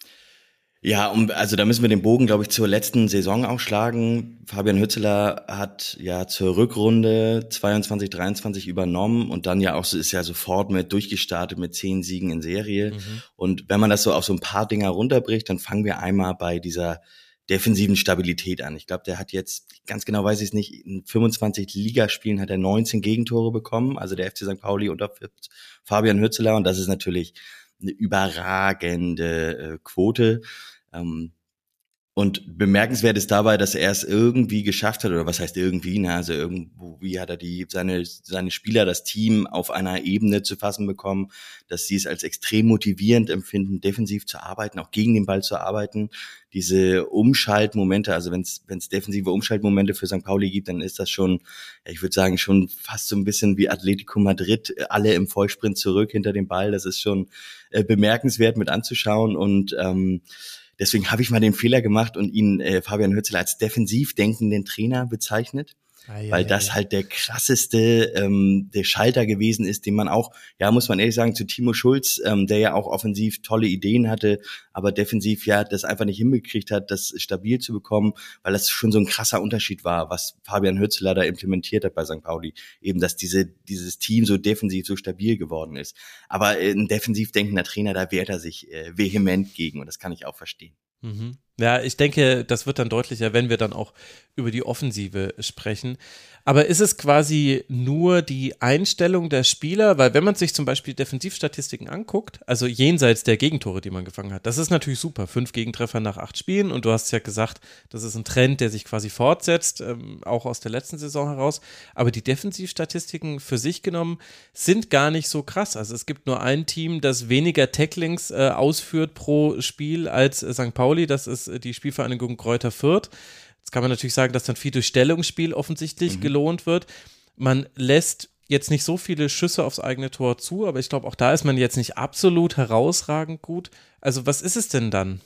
Ja, also da müssen wir den Bogen, glaube ich, zur letzten Saison aufschlagen. Fabian Hürzeler hat ja zur Rückrunde 22/23 übernommen und dann ja auch ist ja sofort mit durchgestartet mit 10 Siegen in Serie. Und wenn man das so auf so ein paar Dinger runterbricht, dann fangen wir einmal bei dieser defensiven Stabilität an. Ich glaube, der hat jetzt, ganz genau weiß ich es nicht, in 25 Ligaspielen hat er 19 Gegentore bekommen, also der FC St. Pauli unter Fabian Hürzeler und das ist natürlich eine überragende Quote. Und bemerkenswert ist dabei, dass er es irgendwie geschafft hat, oder was heißt irgendwie, also irgendwie hat er seine Spieler, das Team auf einer Ebene zu fassen bekommen, dass sie es als extrem motivierend empfinden, defensiv zu arbeiten, auch gegen den Ball zu arbeiten. Diese Umschaltmomente, also wenn es defensive Umschaltmomente für St. Pauli gibt, dann ist das schon, ich würde sagen, schon fast so ein bisschen wie Atletico Madrid, alle im Vollsprint zurück hinter dem Ball. Das ist schon bemerkenswert mit anzuschauen und deswegen habe ich mal den Fehler gemacht und ihn Fabian Hürzeler als defensiv denkenden Trainer bezeichnet, weil das halt der krasseste der Schalter gewesen ist, den man auch, ja, muss man ehrlich sagen, zu Timo Schulz, der ja auch offensiv tolle Ideen hatte, aber defensiv ja das einfach nicht hingekriegt hat, das stabil zu bekommen, weil das schon so ein krasser Unterschied war, was Fabian Hürzeler da implementiert hat bei St. Pauli, eben, dass dieses Team so defensiv so stabil geworden ist. Aber ein defensiv denkender Trainer, da wehrt er sich vehement gegen und das kann ich auch verstehen. Ja, ich denke, das wird dann deutlicher, wenn wir dann auch über die Offensive sprechen. Aber ist es quasi nur die Einstellung der Spieler? Weil wenn man sich zum Beispiel Defensivstatistiken anguckt, also jenseits der Gegentore, die man gefangen hat, das ist natürlich super. 5 Gegentreffer nach 8 Spielen und du hast ja gesagt, das ist ein Trend, der sich quasi fortsetzt, auch aus der letzten Saison heraus. Aber die Defensivstatistiken für sich genommen sind gar nicht so krass. Also es gibt nur ein Team, das weniger Tacklings ausführt pro Spiel als St. Pauli, das ist die Spielvereinigung Greuther Fürth. Jetzt kann man natürlich sagen, dass dann viel durch Stellungsspiel offensichtlich gelohnt wird. Man lässt jetzt nicht so viele Schüsse aufs eigene Tor zu, aber ich glaube, auch da ist man jetzt nicht absolut herausragend gut. Also was ist es denn dann?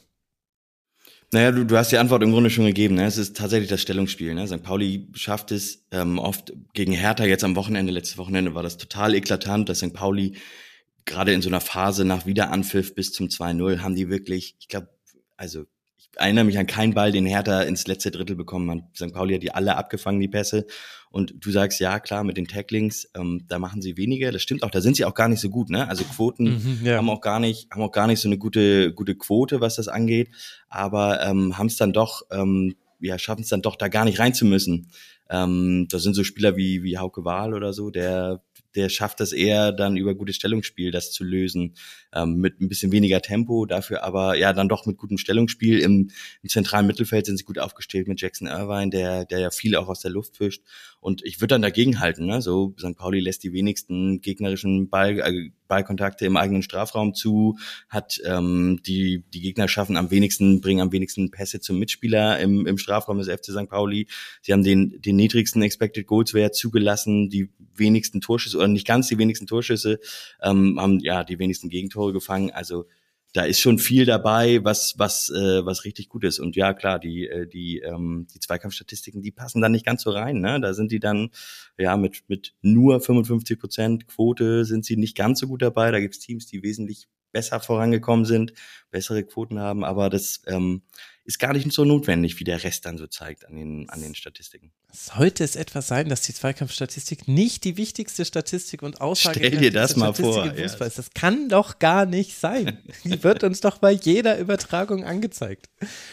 Naja, du hast die Antwort im Grunde schon gegeben. Ne? Es ist tatsächlich das Stellungsspiel. Ne? St. Pauli schafft es oft gegen Hertha, jetzt am Wochenende, letztes Wochenende war das total eklatant, dass St. Pauli gerade in so einer Phase nach Wiederanpfiff bis zum 2-0 haben die wirklich, ich glaube, also ich erinnere mich an keinen Ball, den Hertha ins letzte Drittel bekommen hat. St. Pauli hat die alle abgefangen, die Pässe. Und du sagst, ja klar, mit den Tacklings, da machen sie weniger. Das stimmt auch, da sind sie auch gar nicht so gut, ne? Also Quoten haben auch gar nicht so eine gute Quote, was das angeht. Aber haben es dann doch, schaffen es dann doch, da gar nicht rein zu müssen. Da sind so Spieler wie Hauke Wahl oder so, der schafft das eher dann über gutes Stellungsspiel, das zu lösen, mit ein bisschen weniger Tempo, dafür aber ja dann doch mit gutem Stellungsspiel. Im zentralen Mittelfeld sind sie gut aufgestellt mit Jackson Irvine, der ja viel auch aus der Luft fischt. Und ich würde dann dagegen halten, ne? So, St. Pauli lässt die wenigsten gegnerischen Ballkontakte im eigenen Strafraum zu, hat die Gegner bringen am wenigsten Pässe zum Mitspieler im Strafraum des FC St. Pauli. Sie haben den niedrigsten Expected Goals Wert zugelassen, die wenigsten Torschüsse oder nicht ganz die wenigsten Torschüsse, haben ja die wenigsten Gegentore gefangen. Also da ist schon viel dabei, was richtig gut ist. Und ja, klar, die Zweikampfstatistiken, die passen dann nicht ganz so rein, ne? Da sind die dann, ja, mit nur 55% Quote sind sie nicht ganz so gut dabei. Da gibt's Teams, die wesentlich besser vorangekommen sind, bessere Quoten haben, aber das ist gar nicht so notwendig, wie der Rest dann so zeigt an den Statistiken. Sollte es etwas sein, dass die Zweikampfstatistik nicht die wichtigste Statistik und Aussage Stell dir das mal vor. Ja. Das kann doch gar nicht sein. Die wird uns doch bei jeder Übertragung angezeigt.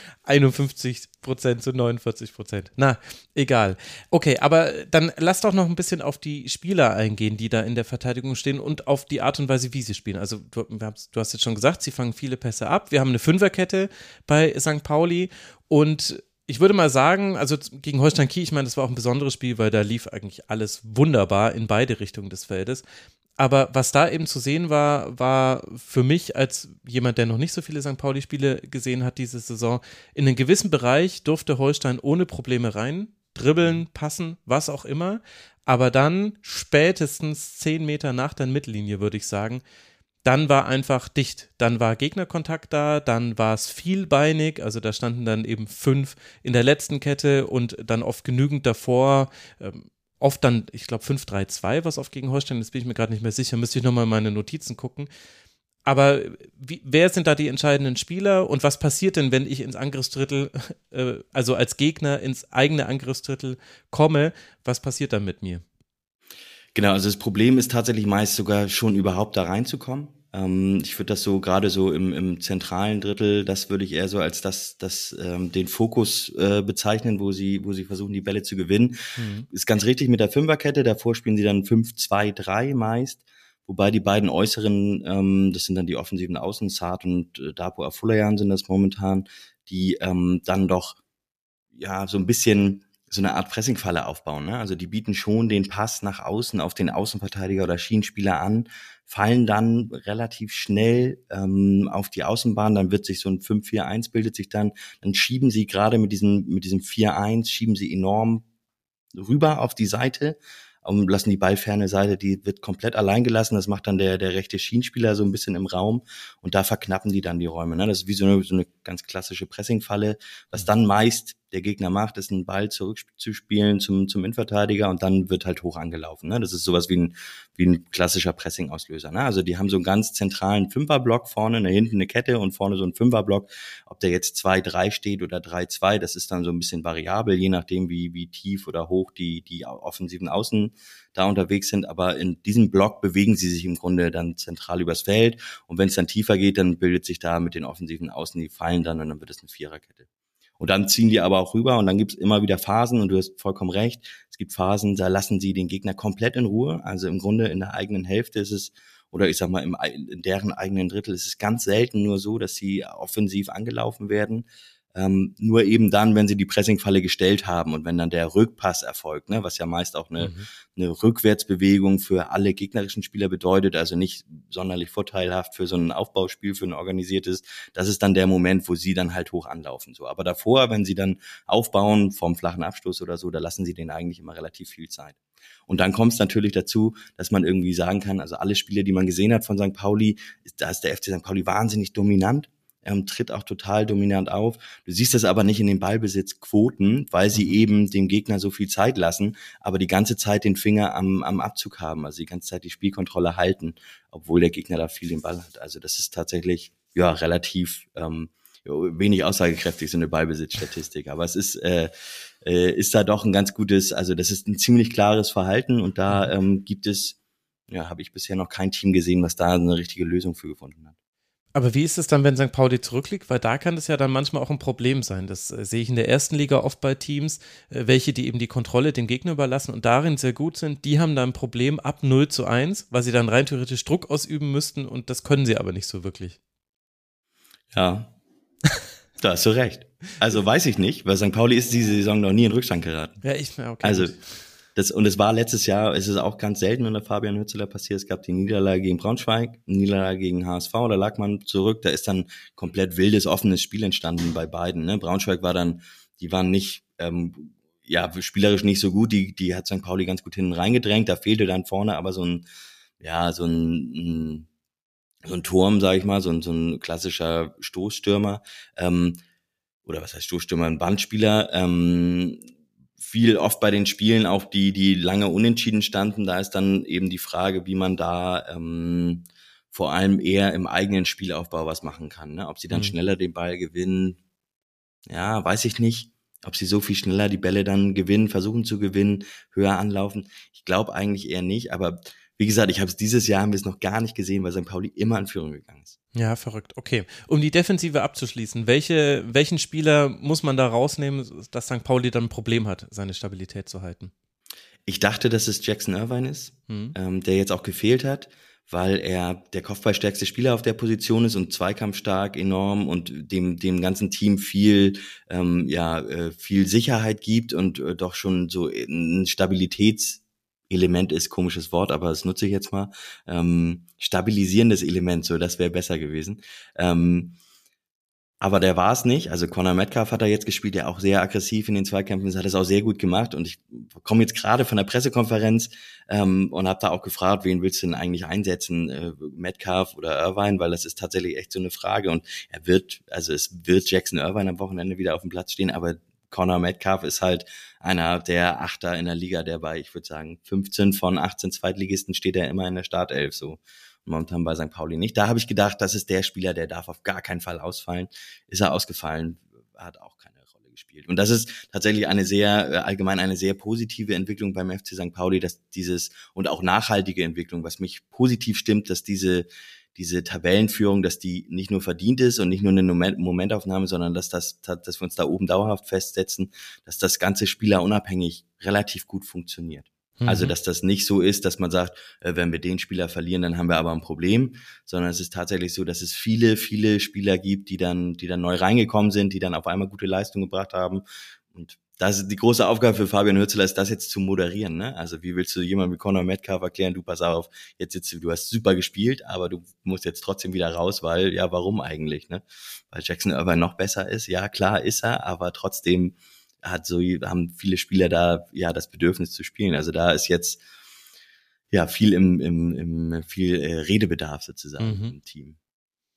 51% zu 49%. Na, egal. Okay, aber dann lass doch noch ein bisschen auf die Spieler eingehen, die da in der Verteidigung stehen und auf die Art und Weise, wie sie spielen. Also du hast jetzt schon gesagt, sie fangen viele Pässe ab. Wir haben eine Fünferkette bei St. Pauli und ich würde mal sagen, also gegen Holstein Kiel, ich meine, das war auch ein besonderes Spiel, weil da lief eigentlich alles wunderbar in beide Richtungen des Feldes. Aber was da eben zu sehen war für mich als jemand, der noch nicht so viele St. Pauli-Spiele gesehen hat diese Saison, in einen gewissen Bereich durfte Holstein ohne Probleme rein, dribbeln, passen, was auch immer. Aber dann spätestens 10 Meter nach der Mittellinie, würde ich sagen, dann war einfach dicht. Dann war Gegnerkontakt da, dann war es vielbeinig, also da standen dann eben 5 in der letzten Kette und dann oft genügend davor, oft dann, ich glaube 5-3-2, was oft gegen Holstein, jetzt bin ich mir gerade nicht mehr sicher, müsste ich nochmal in meine Notizen gucken. Aber wer sind da die entscheidenden Spieler und was passiert denn, wenn ich ins Angriffsdrittel, also als Gegner ins eigene Angriffsdrittel komme, was passiert dann mit mir? Genau, also das Problem ist tatsächlich meist sogar schon überhaupt da reinzukommen. Ich würde das so gerade so im zentralen Drittel, das würde ich eher so als den Fokus bezeichnen, wo sie versuchen, die Bälle zu gewinnen. Ist ganz richtig mit der Fünferkette, davor spielen sie dann 5-2-3 meist, wobei die beiden äußeren, das sind dann die offensiven Außen, Saad und Dapo Afolayan sind das momentan, die dann doch ja so ein bisschen so eine Art Pressingfalle aufbauen, ne? Also die bieten schon den Pass nach außen auf den Außenverteidiger oder Schienenspieler an, fallen dann relativ schnell auf die Außenbahn, dann wird sich so ein 5-4-1 bildet sich dann schieben sie gerade mit diesem 4-1, schieben sie enorm rüber auf die Seite, lassen die ballferne Seite, die wird komplett allein gelassen, das macht dann der rechte Schienenspieler so ein bisschen im Raum und da verknappen die dann die Räume, ne? Das ist wie so eine ganz klassische Pressingfalle, was dann meist der Gegner macht, ist einen Ball zurückzuspielen zum Innenverteidiger und dann wird halt hoch angelaufen. Ne? Das ist sowas wie ein klassischer Pressing-Auslöser. Ne? Also die haben so einen ganz zentralen Fünferblock vorne, hinten eine Kette und vorne so einen Fünferblock. Ob der jetzt 2-3 steht oder 3-2, das ist dann so ein bisschen variabel, je nachdem wie tief oder hoch die offensiven Außen da unterwegs sind. Aber in diesem Block bewegen sie sich im Grunde dann zentral übers Feld. Und wenn es dann tiefer geht, dann bildet sich da mit den offensiven Außen, die fallen dann und dann wird es eine Viererkette. Und dann ziehen die aber auch rüber und dann gibt es immer wieder Phasen und du hast vollkommen recht, es gibt Phasen, da lassen sie den Gegner komplett in Ruhe, also im Grunde in der eigenen Hälfte ist es, oder ich sag mal in deren eigenen Drittel ist es ganz selten nur so, dass sie offensiv angelaufen werden, nur eben dann, wenn sie die Pressingfalle gestellt haben und wenn dann der Rückpass erfolgt, ne, was ja meist auch eine Rückwärtsbewegung für alle gegnerischen Spieler bedeutet, also nicht sonderlich vorteilhaft für so ein Aufbauspiel, für ein organisiertes, das ist dann der Moment, wo sie dann halt hoch anlaufen. So. Aber davor, wenn sie dann aufbauen vom flachen Abstoß oder so, da lassen sie denen eigentlich immer relativ viel Zeit. Und dann kommt es natürlich dazu, dass man irgendwie sagen kann, also alle Spiele, die man gesehen hat von St. Pauli, da ist der FC St. Pauli wahnsinnig dominant. Tritt auch total dominant auf. Du siehst das aber nicht in den Ballbesitzquoten, weil sie eben dem Gegner so viel Zeit lassen, aber die ganze Zeit den Finger am Abzug haben, also die ganze Zeit die Spielkontrolle halten, obwohl der Gegner da viel den Ball hat. Also das ist tatsächlich ja relativ wenig aussagekräftig, so eine Ballbesitzstatistik. Aber es ist da doch ein ganz gutes, also das ist ein ziemlich klares Verhalten und da gibt es, ja, habe ich bisher noch kein Team gesehen, was da eine richtige Lösung für gefunden hat. Aber wie ist es dann, wenn St. Pauli zurückliegt? Weil da kann das ja dann manchmal auch ein Problem sein. Das sehe ich in der ersten Liga oft bei Teams, welche die eben die Kontrolle dem Gegner überlassen und darin sehr gut sind. Die haben dann ein Problem ab 0-1, weil sie dann rein theoretisch Druck ausüben müssten und das können sie aber nicht so wirklich. Ja, da hast du recht. Also weiß ich nicht, weil St. Pauli ist diese Saison noch nie in Rückstand geraten. Ja, okay. Also und es war letztes Jahr, es ist auch ganz selten unter Fabian Hützeler passiert, es gab die Niederlage gegen Braunschweig, Niederlage gegen HSV, da lag man zurück, da ist dann komplett wildes, offenes Spiel entstanden bei beiden. Ne? Braunschweig die waren nicht, spielerisch nicht so gut, die hat St. Pauli ganz gut hinten reingedrängt, da fehlte dann vorne aber so ein Turm, sag ich mal, so ein klassischer Stoßstürmer, oder was heißt Stoßstürmer, ein Bandspieler, viel oft bei den Spielen auch die lange unentschieden standen, da ist dann eben die Frage, wie man da vor allem eher im eigenen Spielaufbau was machen kann. Ne? Ob sie dann schneller den Ball gewinnen, ja, weiß ich nicht. Ob sie so viel schneller die Bälle dann gewinnen, versuchen zu gewinnen, höher anlaufen. Ich glaube eigentlich eher nicht, aber wie gesagt, dieses Jahr haben wir es noch gar nicht gesehen, weil St. Pauli immer in Führung gegangen ist. Ja, verrückt. Okay. Um die Defensive abzuschließen, welchen Spieler muss man da rausnehmen, dass St. Pauli dann ein Problem hat, seine Stabilität zu halten? Ich dachte, dass es Jackson Irvine ist, der jetzt auch gefehlt hat, weil er der kopfballstärkste Spieler auf der Position ist und zweikampfstark enorm und dem ganzen Team viel Sicherheit gibt und doch schon so ein Stabilitätselement ist, komisches Wort, aber das nutze ich jetzt mal, stabilisierendes Element, so das wäre besser gewesen. Aber der war es nicht. Also Conor Metcalf hat da jetzt gespielt, der auch sehr aggressiv in den Zweikämpfen ist, hat es auch sehr gut gemacht. Und ich komme jetzt gerade von der Pressekonferenz und habe da auch gefragt, wen willst du denn eigentlich einsetzen, Metcalf oder Irvine, weil das ist tatsächlich echt so eine Frage. Und es wird Jackson Irvine am Wochenende wieder auf dem Platz stehen, aber Conor Metcalf ist halt einer der Achter in der Liga, der bei, ich würde sagen, 15 von 18 Zweitligisten steht er immer in der Startelf so. Momentan bei St. Pauli nicht. Da habe ich gedacht, das ist der Spieler, der darf auf gar keinen Fall ausfallen. Ist er ausgefallen, hat auch keine Rolle gespielt. Und das ist tatsächlich allgemein eine sehr positive Entwicklung beim FC St. Pauli, dass und auch nachhaltige Entwicklung, was mich positiv stimmt, dass diese Tabellenführung, dass die nicht nur verdient ist und nicht nur eine Momentaufnahme, sondern dass wir uns da oben dauerhaft festsetzen, dass das ganze spielerunabhängig relativ gut funktioniert. Also, dass das nicht so ist, dass man sagt, wenn wir den Spieler verlieren, dann haben wir aber ein Problem, sondern es ist tatsächlich so, dass es viele, viele Spieler gibt, die dann neu reingekommen sind, die dann auf einmal gute Leistung gebracht haben. Und das ist die große Aufgabe für Fabian Hützeler, ist das jetzt zu moderieren, ne? Also, wie willst du jemandem wie Conor Metcalf erklären, du pass auf, du hast super gespielt, aber du musst jetzt trotzdem wieder raus, weil, ja, warum eigentlich, ne? Weil Jackson Irvine noch besser ist, ja, klar ist er, aber trotzdem haben viele Spieler da ja das Bedürfnis zu spielen. Also da ist jetzt ja viel viel Redebedarf sozusagen im Team.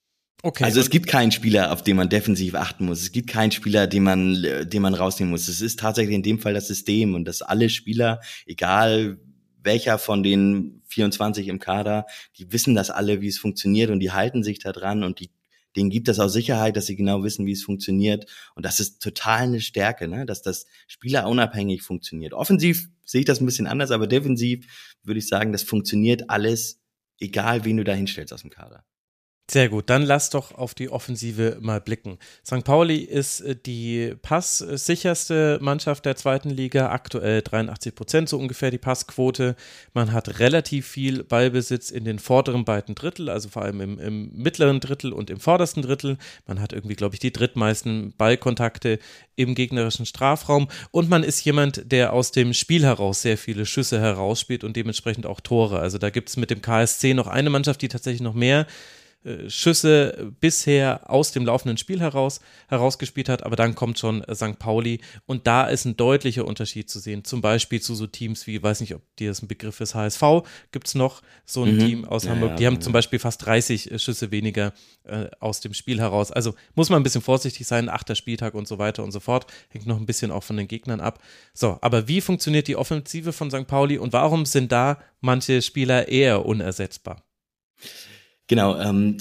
Okay. Also es gibt keinen Spieler, auf den man defensiv achten muss. Es gibt keinen Spieler, den man rausnehmen muss. Es ist tatsächlich in dem Fall das System und dass alle Spieler, egal welcher von den 24 im Kader, die wissen das alle, wie es funktioniert und die halten sich da dran und denen gibt das auch Sicherheit, dass sie genau wissen, wie es funktioniert. Und das ist total eine Stärke, ne? Dass das spielerunabhängig funktioniert. Offensiv sehe ich das ein bisschen anders, aber defensiv würde ich sagen, das funktioniert alles, egal wen du da hinstellst aus dem Kader. Sehr gut, dann lass doch auf die Offensive mal blicken. St. Pauli ist die passsicherste Mannschaft der zweiten Liga, aktuell 83% so ungefähr die Passquote. Man hat relativ viel Ballbesitz in den vorderen beiden Drittel, also vor allem im mittleren Drittel und im vordersten Drittel. Man hat irgendwie, glaube ich, die drittmeisten Ballkontakte im gegnerischen Strafraum und man ist jemand, der aus dem Spiel heraus sehr viele Schüsse herausspielt und dementsprechend auch Tore. Also da gibt es mit dem KSC noch eine Mannschaft, die tatsächlich noch mehr Schüsse bisher aus dem laufenden Spiel herausgespielt hat, aber dann kommt schon St. Pauli und da ist ein deutlicher Unterschied zu sehen, zum Beispiel zu so Teams wie, weiß nicht, ob dir das ein Begriff ist, HSV, gibt es noch so ein Team aus Hamburg, die haben zum Beispiel fast 30 Schüsse weniger aus dem Spiel heraus, also muss man ein bisschen vorsichtig sein, 8. Spieltag und so weiter und so fort, hängt noch ein bisschen auch von den Gegnern ab. So, aber wie funktioniert die Offensive von St. Pauli und warum sind da manche Spieler eher unersetzbar? Genau,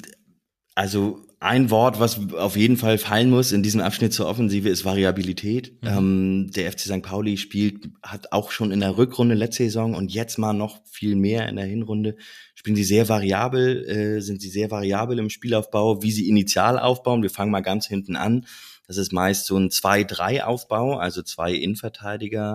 also ein Wort, was auf jeden Fall fallen muss in diesem Abschnitt zur Offensive, ist Variabilität. Der FC St. Pauli hat auch schon in der Rückrunde letzte Saison und jetzt mal noch viel mehr in der Hinrunde, sind sie sehr variabel im Spielaufbau, wie sie initial aufbauen. Wir fangen mal ganz hinten an. Das ist meist so ein 2-3-Aufbau, also 2 Innenverteidiger.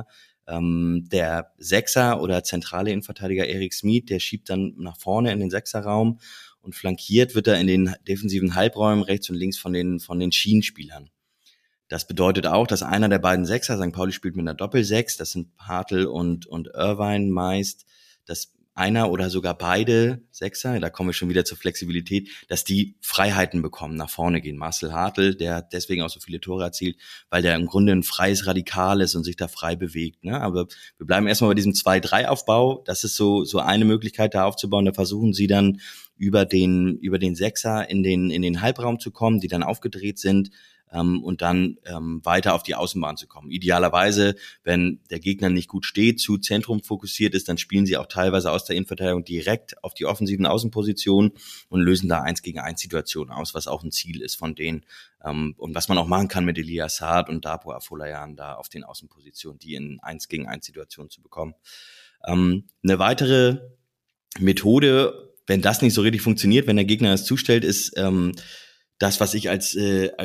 Der Sechser oder zentrale Innenverteidiger Erik Smith, der schiebt dann nach vorne in den Sechserraum. Und flankiert wird er in den defensiven Halbräumen rechts und links von den Schienenspielern. Das bedeutet auch, dass einer der beiden Sechser, St. Pauli spielt mit einer Doppel-6, das sind Hartl und Irvine meist, dass einer oder sogar beide Sechser, da kommen wir schon wieder zur Flexibilität, dass die Freiheiten bekommen, nach vorne gehen. Marcel Hartl, der hat deswegen auch so viele Tore erzielt, weil der im Grunde ein freies Radikal ist und sich da frei bewegt. Ne? Aber wir bleiben erstmal bei diesem 2-3-Aufbau. Das ist so eine Möglichkeit, da aufzubauen. Da versuchen sie dann über den Sechser in den Halbraum zu kommen, die dann aufgedreht sind, und dann weiter auf die Außenbahn zu kommen. Idealerweise, wenn der Gegner nicht gut steht, zu Zentrum fokussiert ist, dann spielen sie auch teilweise aus der Innenverteidigung direkt auf die offensiven Außenpositionen und lösen da 1-gegen-1 Situationen aus, was auch ein Ziel ist von denen. Und was man auch machen kann mit Elias Saad und Dapo Afolayan da auf den Außenpositionen, die in 1-gegen-1 Situationen zu bekommen. Eine weitere Methode, wenn das nicht so richtig funktioniert, wenn der Gegner das zustellt, ist das, was ich als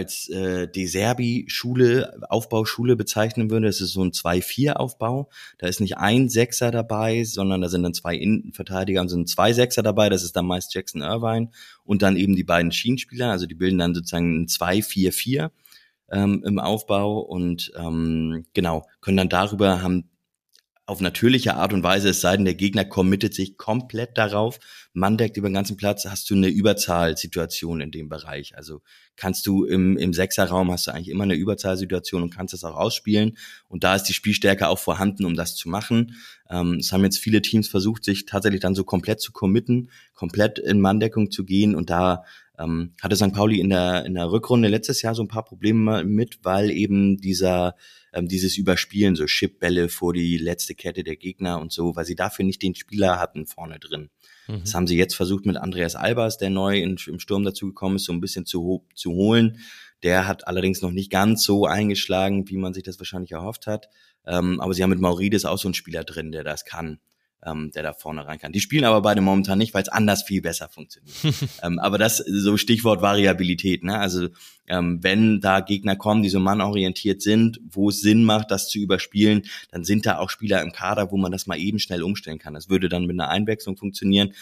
De Serbi-Schule, Aufbauschule bezeichnen würde. Das ist so ein 2-4-Aufbau. Da ist nicht ein Sechser dabei, sondern da sind dann 2 Innenverteidiger und sind 2 Sechser dabei. Das ist dann meist Jackson Irvine und dann eben die beiden Schienenspieler. Also die bilden dann sozusagen ein 2-4-4 im Aufbau und genau, können dann darüber haben auf natürliche Art und Weise, es sei denn, der Gegner committet sich komplett darauf, man deckt über den ganzen Platz, hast du eine Überzahlsituation in dem Bereich. Also kannst du im Sechserraum hast du eigentlich immer eine Überzahlsituation und kannst das auch ausspielen. Und da ist die Spielstärke auch vorhanden, um das zu machen. Es haben jetzt viele Teams versucht, sich tatsächlich dann so komplett zu committen, komplett in Manndeckung zu gehen. Und da hatte St. Pauli in der Rückrunde letztes Jahr so ein paar Probleme mit, weil eben dieses Überspielen, so Chipbälle vor die letzte Kette der Gegner und so, weil sie dafür nicht den Spieler hatten vorne drin. Das haben sie jetzt versucht mit Andreas Albers, der neu im Sturm dazugekommen ist, so ein bisschen zu holen. Der hat allerdings noch nicht ganz so eingeschlagen, wie man sich das wahrscheinlich erhofft hat. Aber sie haben mit Maurides auch so einen Spieler drin, der das kann, der da vorne rein kann. Die spielen aber beide momentan nicht, weil es anders viel besser funktioniert. Aber das so Stichwort Variabilität, ne? Also wenn da Gegner kommen, die so mannorientiert sind, wo es Sinn macht, das zu überspielen, dann sind da auch Spieler im Kader, wo man das mal eben schnell umstellen kann. Das würde dann mit einer Einwechslung funktionieren.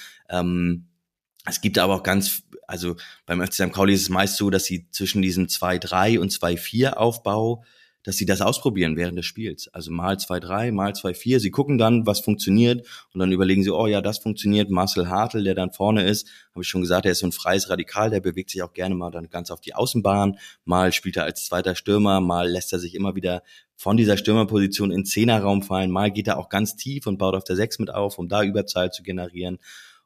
Es gibt aber auch also beim FC St. Pauli ist es meist so, dass sie zwischen diesem 2-3 und 2-4 Aufbau, dass sie das ausprobieren während des Spiels. Also mal 2-3, mal 2-4. Sie gucken dann, was funktioniert und dann überlegen sie, oh ja, das funktioniert. Marcel Hartl, der dann vorne ist, habe ich schon gesagt, der ist so ein freies Radikal, der bewegt sich auch gerne mal dann ganz auf die Außenbahn. Mal spielt er als zweiter Stürmer, mal lässt er sich immer wieder von dieser Stürmerposition in den Zehnerraum fallen. Mal geht er auch ganz tief und baut auf der 6 mit auf, um da Überzahl zu generieren.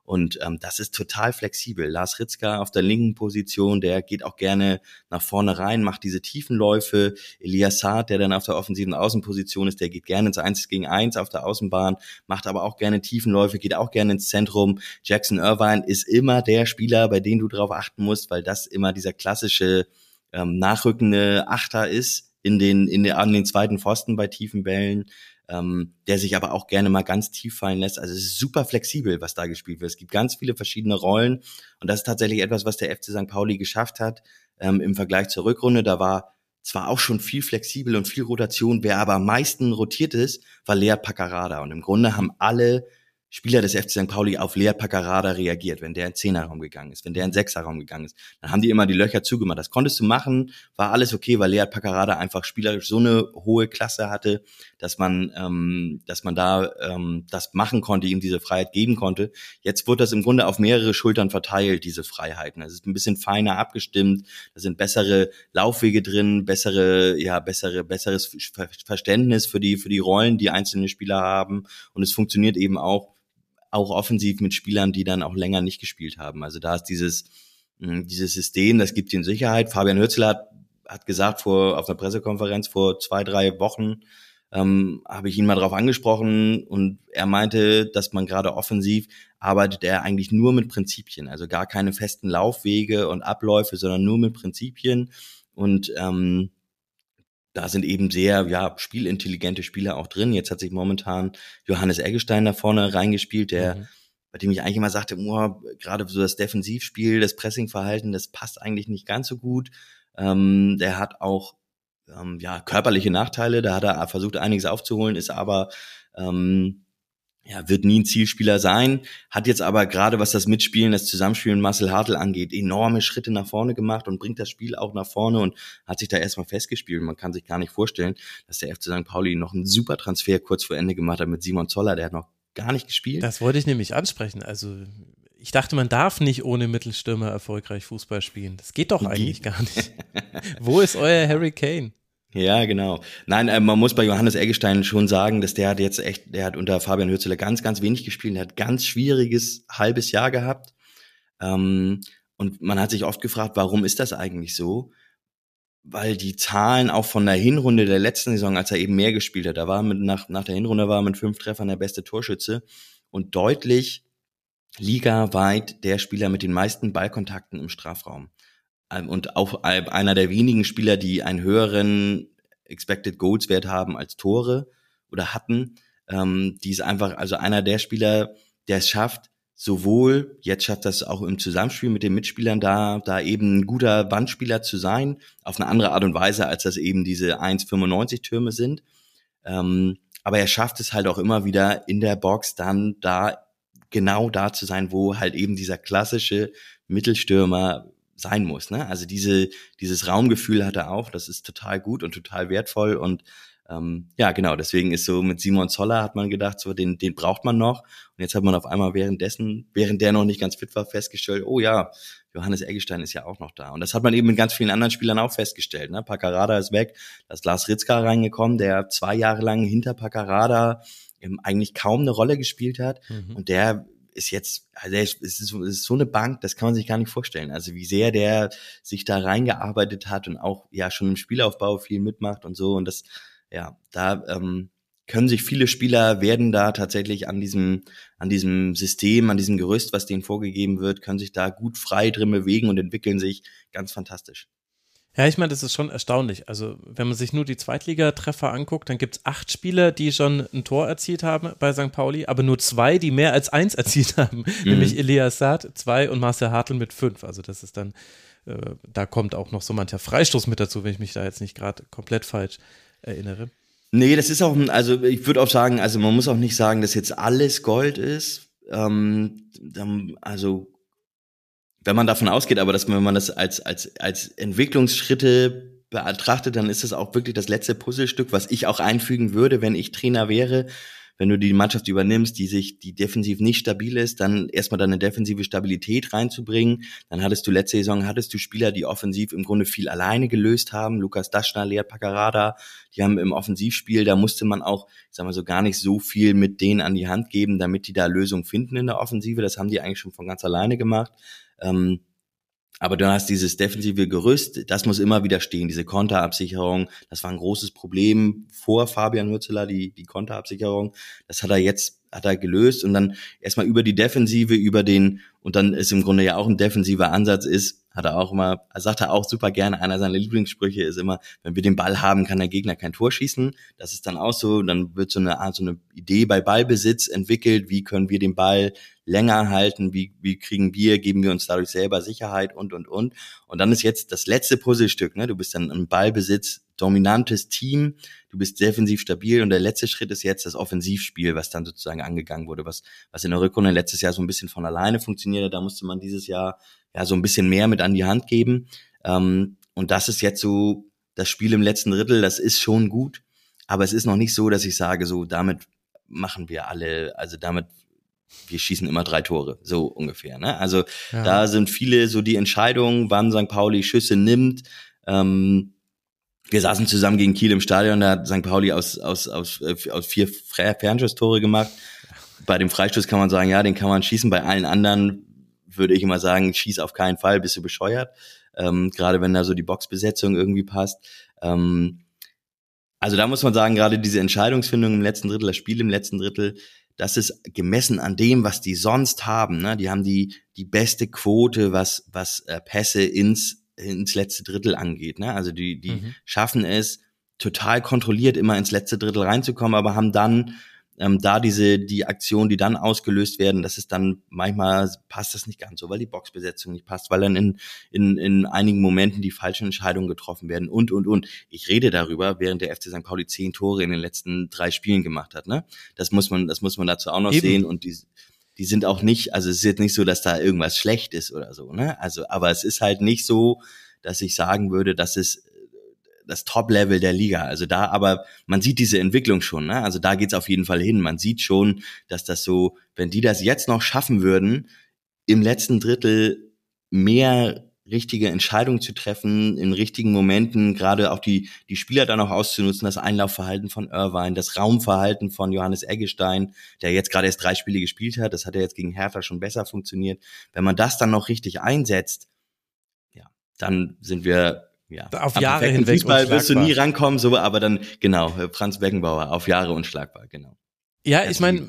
Und das ist total flexibel. Lars Ritzka auf der linken Position, der geht auch gerne nach vorne rein, macht diese Tiefenläufe. Elias Saad, der dann auf der offensiven Außenposition ist, der geht gerne ins 1 gegen 1 auf der Außenbahn, macht aber auch gerne Tiefenläufe, geht auch gerne ins Zentrum. Jackson Irvine ist immer der Spieler, bei dem du drauf achten musst, weil das immer dieser klassische nachrückende Achter ist an den zweiten Pfosten bei tiefen Bällen. Der sich aber auch gerne mal ganz tief fallen lässt. Also es ist super flexibel, was da gespielt wird. Es gibt ganz viele verschiedene Rollen und das ist tatsächlich etwas, was der FC St. Pauli geschafft hat im Vergleich zur Rückrunde. Da war zwar auch schon viel flexibel und viel Rotation, wer aber am meisten rotiert ist, war Lead Paccarada. Und im Grunde haben alle Spieler des FC St. Pauli auf Lead Paccarada reagiert, wenn der in den 10er-Raum gegangen ist, wenn der in den 6er-Raum gegangen ist. Dann haben die immer die Löcher zugemacht. Das konntest du machen, war alles okay, weil Lead Paccarada einfach spielerisch so eine hohe Klasse hatte, dass man da das machen konnte, ihm diese Freiheit geben konnte. Jetzt wird das im Grunde auf mehrere Schultern verteilt, diese Freiheiten. Es ist ein bisschen feiner abgestimmt, da sind bessere Laufwege drin, besseres Verständnis für die Rollen, die einzelne Spieler haben. Und es funktioniert eben auch offensiv mit Spielern, die dann auch länger nicht gespielt haben. Also da ist dieses System, das gibt ihnen Sicherheit. Fabian Hürzeler hat gesagt auf einer Pressekonferenz vor 2-3 Wochen, habe ich ihn mal drauf angesprochen und er meinte, dass man gerade offensiv arbeitet er eigentlich nur mit Prinzipien, also gar keine festen Laufwege und Abläufe, sondern nur mit Prinzipien und da sind eben sehr spielintelligente Spieler auch drin. Jetzt hat sich momentan Johannes Eggestein da vorne reingespielt, bei dem ich eigentlich immer sagte, gerade so das Defensivspiel, das Pressingverhalten, das passt eigentlich nicht ganz so gut. Der hat auch körperliche Nachteile, da hat er versucht, einiges aufzuholen, ist aber wird nie ein Zielspieler sein, hat jetzt aber gerade, was das Mitspielen, das Zusammenspielen mit Marcel Hartl angeht, enorme Schritte nach vorne gemacht und bringt das Spiel auch nach vorne und hat sich da erstmal festgespielt. Man kann sich gar nicht vorstellen, dass der FC St. Pauli noch einen super Transfer kurz vor Ende gemacht hat mit Simon Zoller, der hat noch gar nicht gespielt. Das wollte ich nämlich ansprechen, also ich dachte, man darf nicht ohne Mittelstürmer erfolgreich Fußball spielen. Das geht doch eigentlich gar nicht. Wo ist euer Harry Kane? Ja, genau. Nein, man muss bei Johannes Eggestein schon sagen, dass der hat unter Fabian Hürzeler ganz, ganz wenig gespielt, der hat ganz schwieriges halbes Jahr gehabt. Und man hat sich oft gefragt, warum ist das eigentlich so? Weil die Zahlen auch von der Hinrunde der letzten Saison, als er eben mehr gespielt hat, nach der Hinrunde war er mit 5 Treffern der beste Torschütze und deutlich ligaweit der Spieler mit den meisten Ballkontakten im Strafraum. Und auch einer der wenigen Spieler, die einen höheren Expected Goals Wert haben als Tore oder hatten, die ist einfach, also einer der Spieler, der es schafft, jetzt schafft das auch im Zusammenspiel mit den Mitspielern da eben ein guter Bandspieler zu sein, auf eine andere Art und Weise, als das eben diese 1,95 Türme sind. Aber er schafft es halt auch immer wieder in der Box dann genau da zu sein, wo halt eben dieser klassische Mittelstürmer sein muss, ne? Also dieses Raumgefühl hat er auch, das ist total gut und total wertvoll und genau, deswegen ist so mit Simon Zoller hat man gedacht, so den braucht man noch und jetzt hat man auf einmal während der noch nicht ganz fit war, festgestellt, oh ja, Johannes Eggestein ist ja auch noch da und das hat man eben mit ganz vielen anderen Spielern auch festgestellt, ne? Paccarada ist weg, da ist Lars Ritzka reingekommen, der 2 Jahre lang hinter Paccarada eigentlich kaum eine Rolle gespielt hat und der ist jetzt, also es ist so eine Bank, das kann man sich gar nicht vorstellen. Also wie sehr der sich da reingearbeitet hat und auch ja schon im Spielaufbau viel mitmacht und so. Und das, können sich viele Spieler werden da tatsächlich an diesem System, an diesem Gerüst, was denen vorgegeben wird, können sich da gut frei drin bewegen und entwickeln sich ganz fantastisch. Ja, ich meine, das ist schon erstaunlich. Also, wenn man sich nur die Zweitligatreffer anguckt, dann gibt es 8 Spieler, die schon ein Tor erzielt haben bei St. Pauli, aber nur 2, die mehr als 1 erzielt haben, nämlich Elias Saad 2 und Marcel Hartl mit 5. Also, das ist dann, da kommt auch noch so mancher Freistoß mit dazu, wenn ich mich da jetzt nicht gerade komplett falsch erinnere. Nee, das ist auch, also ich würde auch sagen, also man muss auch nicht sagen, dass jetzt alles Gold ist. Also wenn man davon ausgeht, aber wenn man das als Entwicklungsschritte betrachtet, dann ist das auch wirklich das letzte Puzzlestück, was ich auch einfügen würde, wenn ich Trainer wäre, wenn du die Mannschaft übernimmst, die defensiv nicht stabil ist, dann erstmal deine defensive Stabilität reinzubringen. Dann hattest du Spieler, die offensiv im Grunde viel alleine gelöst haben. Lukas Daschner, Lead Paccarada, die haben im Offensivspiel, da musste man auch, ich sag mal so, gar nicht so viel mit denen an die Hand geben, damit die da Lösungen finden in der Offensive. Das haben die eigentlich schon von ganz alleine gemacht. Aber du hast dieses defensive Gerüst, das muss immer wieder stehen, diese Konterabsicherung, das war ein großes Problem vor Fabian Hürzeler, die Konterabsicherung, das hat er gelöst und dann erstmal über die Defensive, und dann ist im Grunde ja auch ein defensiver Ansatz sagt er auch super gerne, einer seiner Lieblingssprüche ist immer, wenn wir den Ball haben, kann der Gegner kein Tor schießen, das ist dann auch so, dann wird so eine Idee bei Ballbesitz entwickelt, wie können wir den Ball länger halten, geben wir uns dadurch selber Sicherheit und. Und dann ist jetzt das letzte Puzzlestück, ne? Du bist dann im Ballbesitz, dominantes Team, du bist defensiv stabil und der letzte Schritt ist jetzt das Offensivspiel, was dann sozusagen angegangen wurde, was in der Rückrunde letztes Jahr so ein bisschen von alleine funktionierte, da musste man dieses Jahr ja so ein bisschen mehr mit an die Hand geben. Und das ist jetzt so das Spiel im letzten Drittel, das ist schon gut, aber es ist noch nicht so, dass ich sage, so damit machen wir wir schießen immer 3 Tore, so ungefähr, ne? Also Da sind viele so die Entscheidungen, wann St. Pauli Schüsse nimmt. Wir saßen zusammen gegen Kiel im Stadion, da hat St. Pauli aus 4 Fernschusstore gemacht. Bei dem Freistoß kann man sagen, ja, den kann man schießen. Bei allen anderen würde ich immer sagen, schieß auf keinen Fall, bist du bescheuert. Gerade wenn da so die Boxbesetzung irgendwie passt. Also da muss man sagen, gerade diese Entscheidungsfindung im letzten Drittel, das Spiel im letzten Drittel, das ist gemessen an dem, was die sonst haben. Ne? Die haben die beste Quote, was Pässe ins letzte Drittel angeht. Ne? Also die schaffen es, total kontrolliert immer ins letzte Drittel reinzukommen, aber haben dann die Aktionen, die dann ausgelöst werden, das ist dann manchmal passt das nicht ganz so, weil die Boxbesetzung nicht passt, weil dann in einigen Momenten die falschen Entscheidungen getroffen werden und. Ich rede darüber, während der FC St. Pauli 10 Tore in den letzten 3 Spielen gemacht hat, ne? Das muss man dazu auch noch sehen und die sind auch nicht, also es ist jetzt nicht so, dass da irgendwas schlecht ist oder so, ne? Also, aber es ist halt nicht so, dass ich sagen würde, das ist das Top-Level der Liga. Also aber man sieht diese Entwicklung schon, ne? Also da geht's auf jeden Fall hin. Man sieht schon, dass das so, wenn die das jetzt noch schaffen würden, im letzten Drittel mehr richtige Entscheidungen zu treffen, in richtigen Momenten, gerade auch die Spieler dann auch auszunutzen, das Einlaufverhalten von Irvine, das Raumverhalten von Johannes Eggestein, der jetzt gerade erst 3 Spiele gespielt hat, das hat ja jetzt gegen Hertha schon besser funktioniert. Wenn man das dann noch richtig einsetzt, ja, dann sind wir auf Jahre hinweg Fußball wirst du nie rankommen, so, aber dann, genau, Franz Beckenbauer, auf Jahre unschlagbar, genau. Ja, ich meine,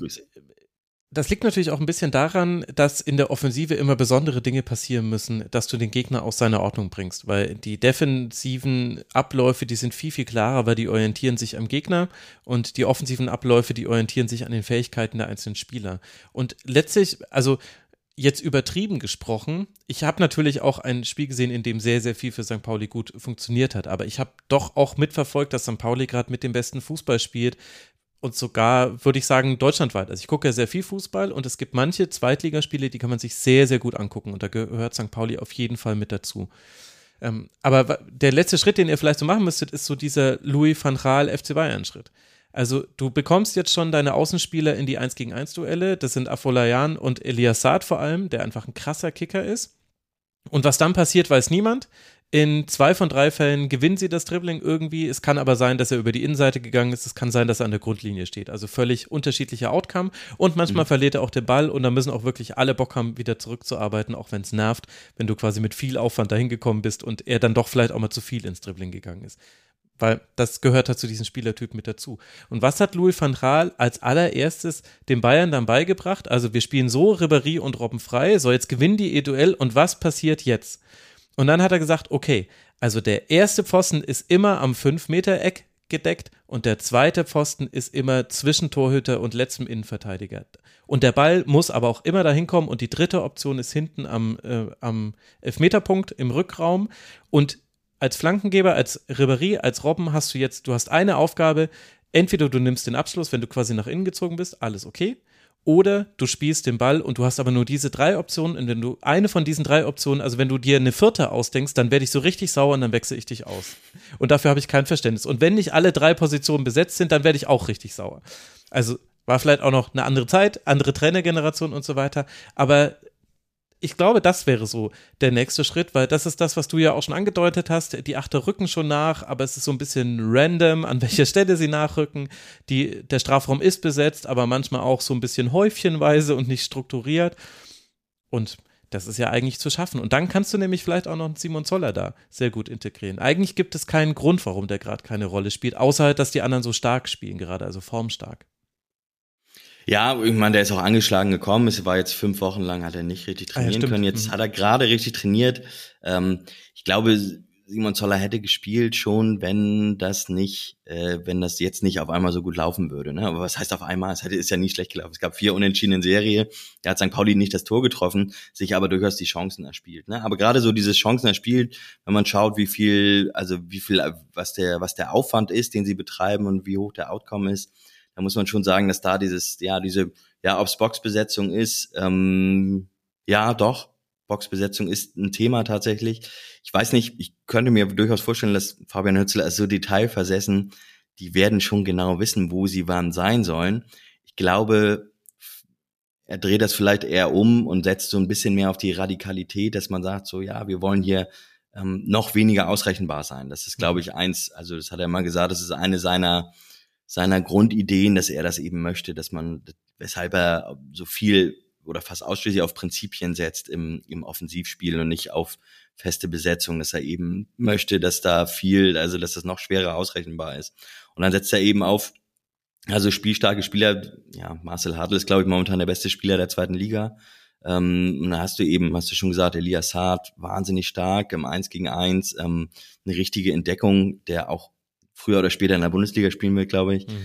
das liegt natürlich auch ein bisschen daran, dass in der Offensive immer besondere Dinge passieren müssen, dass du den Gegner aus seiner Ordnung bringst, weil die defensiven Abläufe, die sind viel, viel klarer, weil die orientieren sich am Gegner und die offensiven Abläufe, die orientieren sich an den Fähigkeiten der einzelnen Spieler. Und letztlich, also jetzt übertrieben gesprochen, ich habe natürlich auch ein Spiel gesehen, in dem sehr, sehr viel für St. Pauli gut funktioniert hat, aber ich habe doch auch mitverfolgt, dass St. Pauli gerade mit dem besten Fußball spielt und sogar, würde ich sagen, deutschlandweit. Also ich gucke ja sehr viel Fußball und es gibt manche Zweitligaspiele, die kann man sich sehr, sehr gut angucken und da gehört St. Pauli auf jeden Fall mit dazu. Aber der letzte Schritt, den ihr vielleicht so machen müsstet, ist so dieser Louis van Gaal FC Bayern-Schritt. Also du bekommst jetzt schon deine Außenspieler in die 1-gegen-1-Duelle, das sind Afolayan und Elias Saad vor allem, der einfach ein krasser Kicker ist. Und was dann passiert, weiß niemand. In 2 von 3 Fällen gewinnen sie das Dribbling irgendwie. Es kann aber sein, dass er über die Innenseite gegangen ist. Es kann sein, dass er an der Grundlinie steht. Also völlig unterschiedlicher Outcome. Und manchmal verliert er auch den Ball und da müssen auch wirklich alle Bock haben, wieder zurückzuarbeiten, auch wenn es nervt, wenn du quasi mit viel Aufwand dahin gekommen bist und er dann doch vielleicht auch mal zu viel ins Dribbling gegangen ist. Weil das gehört halt zu diesem Spielertyp mit dazu. Und was hat Louis van Gaal als allererstes den Bayern dann beigebracht? Also wir spielen so Ribéry und Robben frei, so jetzt gewinnen die Duell und was passiert jetzt? Und dann hat er gesagt, okay, also der erste Pfosten ist immer am 5-Meter-Eck gedeckt und der zweite Pfosten ist immer zwischen Torhüter und letztem Innenverteidiger. Und der Ball muss aber auch immer dahin kommen und die dritte Option ist hinten am Elfmeterpunkt im Rückraum und als Flankengeber, als Ribéry, als Robben du hast eine Aufgabe, entweder du nimmst den Abschluss, wenn du quasi nach innen gezogen bist, alles okay, oder du spielst den Ball und du hast aber nur diese 3 Optionen und wenn du eine von diesen 3 Optionen, also wenn du dir eine 4. ausdenkst, dann werde ich so richtig sauer und dann wechsle ich dich aus. Und dafür habe ich kein Verständnis. Und wenn nicht alle 3 Positionen besetzt sind, dann werde ich auch richtig sauer. Also War vielleicht auch noch eine andere Zeit, andere Trainergeneration und so weiter, aber ich glaube, das wäre so der nächste Schritt, weil das ist das, was du ja auch schon angedeutet hast. Die Achter rücken schon nach, aber es ist so ein bisschen random, an welcher Stelle sie nachrücken. Der Strafraum ist besetzt, aber manchmal auch so ein bisschen häufchenweise und nicht strukturiert. Und das ist ja eigentlich zu schaffen. Und dann kannst du nämlich vielleicht auch noch einen Simon Zoller da sehr gut integrieren. Eigentlich gibt es keinen Grund, warum der gerade keine Rolle spielt, außer halt, dass die anderen so stark spielen gerade, also formstark. Ja, ich meine, der ist auch angeschlagen gekommen. Es war jetzt 5 Wochen lang, hat er nicht richtig trainieren können. Jetzt hat er gerade richtig trainiert. Ich glaube, Simon Zoller hätte gespielt schon, wenn das jetzt nicht auf einmal so gut laufen würde. Ne? Aber was heißt auf einmal? Ist ja nie schlecht gelaufen. Es gab 4 Unentschieden in Serie. Da hat St. Pauli nicht das Tor getroffen, sich aber durchaus die Chancen erspielt. Ne? Aber gerade so diese Chancen erspielt, wenn man schaut, was der Aufwand ist, den sie betreiben und wie hoch der Outcome ist, da muss man schon sagen, dass da ob's Boxbesetzung ist, doch, Boxbesetzung ist ein Thema tatsächlich. Ich weiß nicht, ich könnte mir durchaus vorstellen, dass Fabian Hützler ist so detailversessen, die werden schon genau wissen, wo sie wann sein sollen. Ich glaube, er dreht das vielleicht eher um und setzt so ein bisschen mehr auf die Radikalität, dass man sagt, so ja, wir wollen hier noch weniger ausrechenbar sein. Das ist, glaube ich, das hat er mal gesagt, das ist eine seiner Grundideen, dass er das eben möchte, weshalb er so viel oder fast ausschließlich auf Prinzipien setzt im Offensivspiel und nicht auf feste Besetzung, dass er eben möchte, dass dass das noch schwerer ausrechenbar ist. Und dann setzt er eben auf, also spielstarke Spieler, ja, Marcel Hartl ist, glaube ich, momentan der beste Spieler der 2. Liga. Und da hast du schon gesagt, Elias Saad, wahnsinnig stark, im 1 gegen 1, eine richtige Entdeckung, der auch früher oder später in der Bundesliga spielen wird, glaube ich.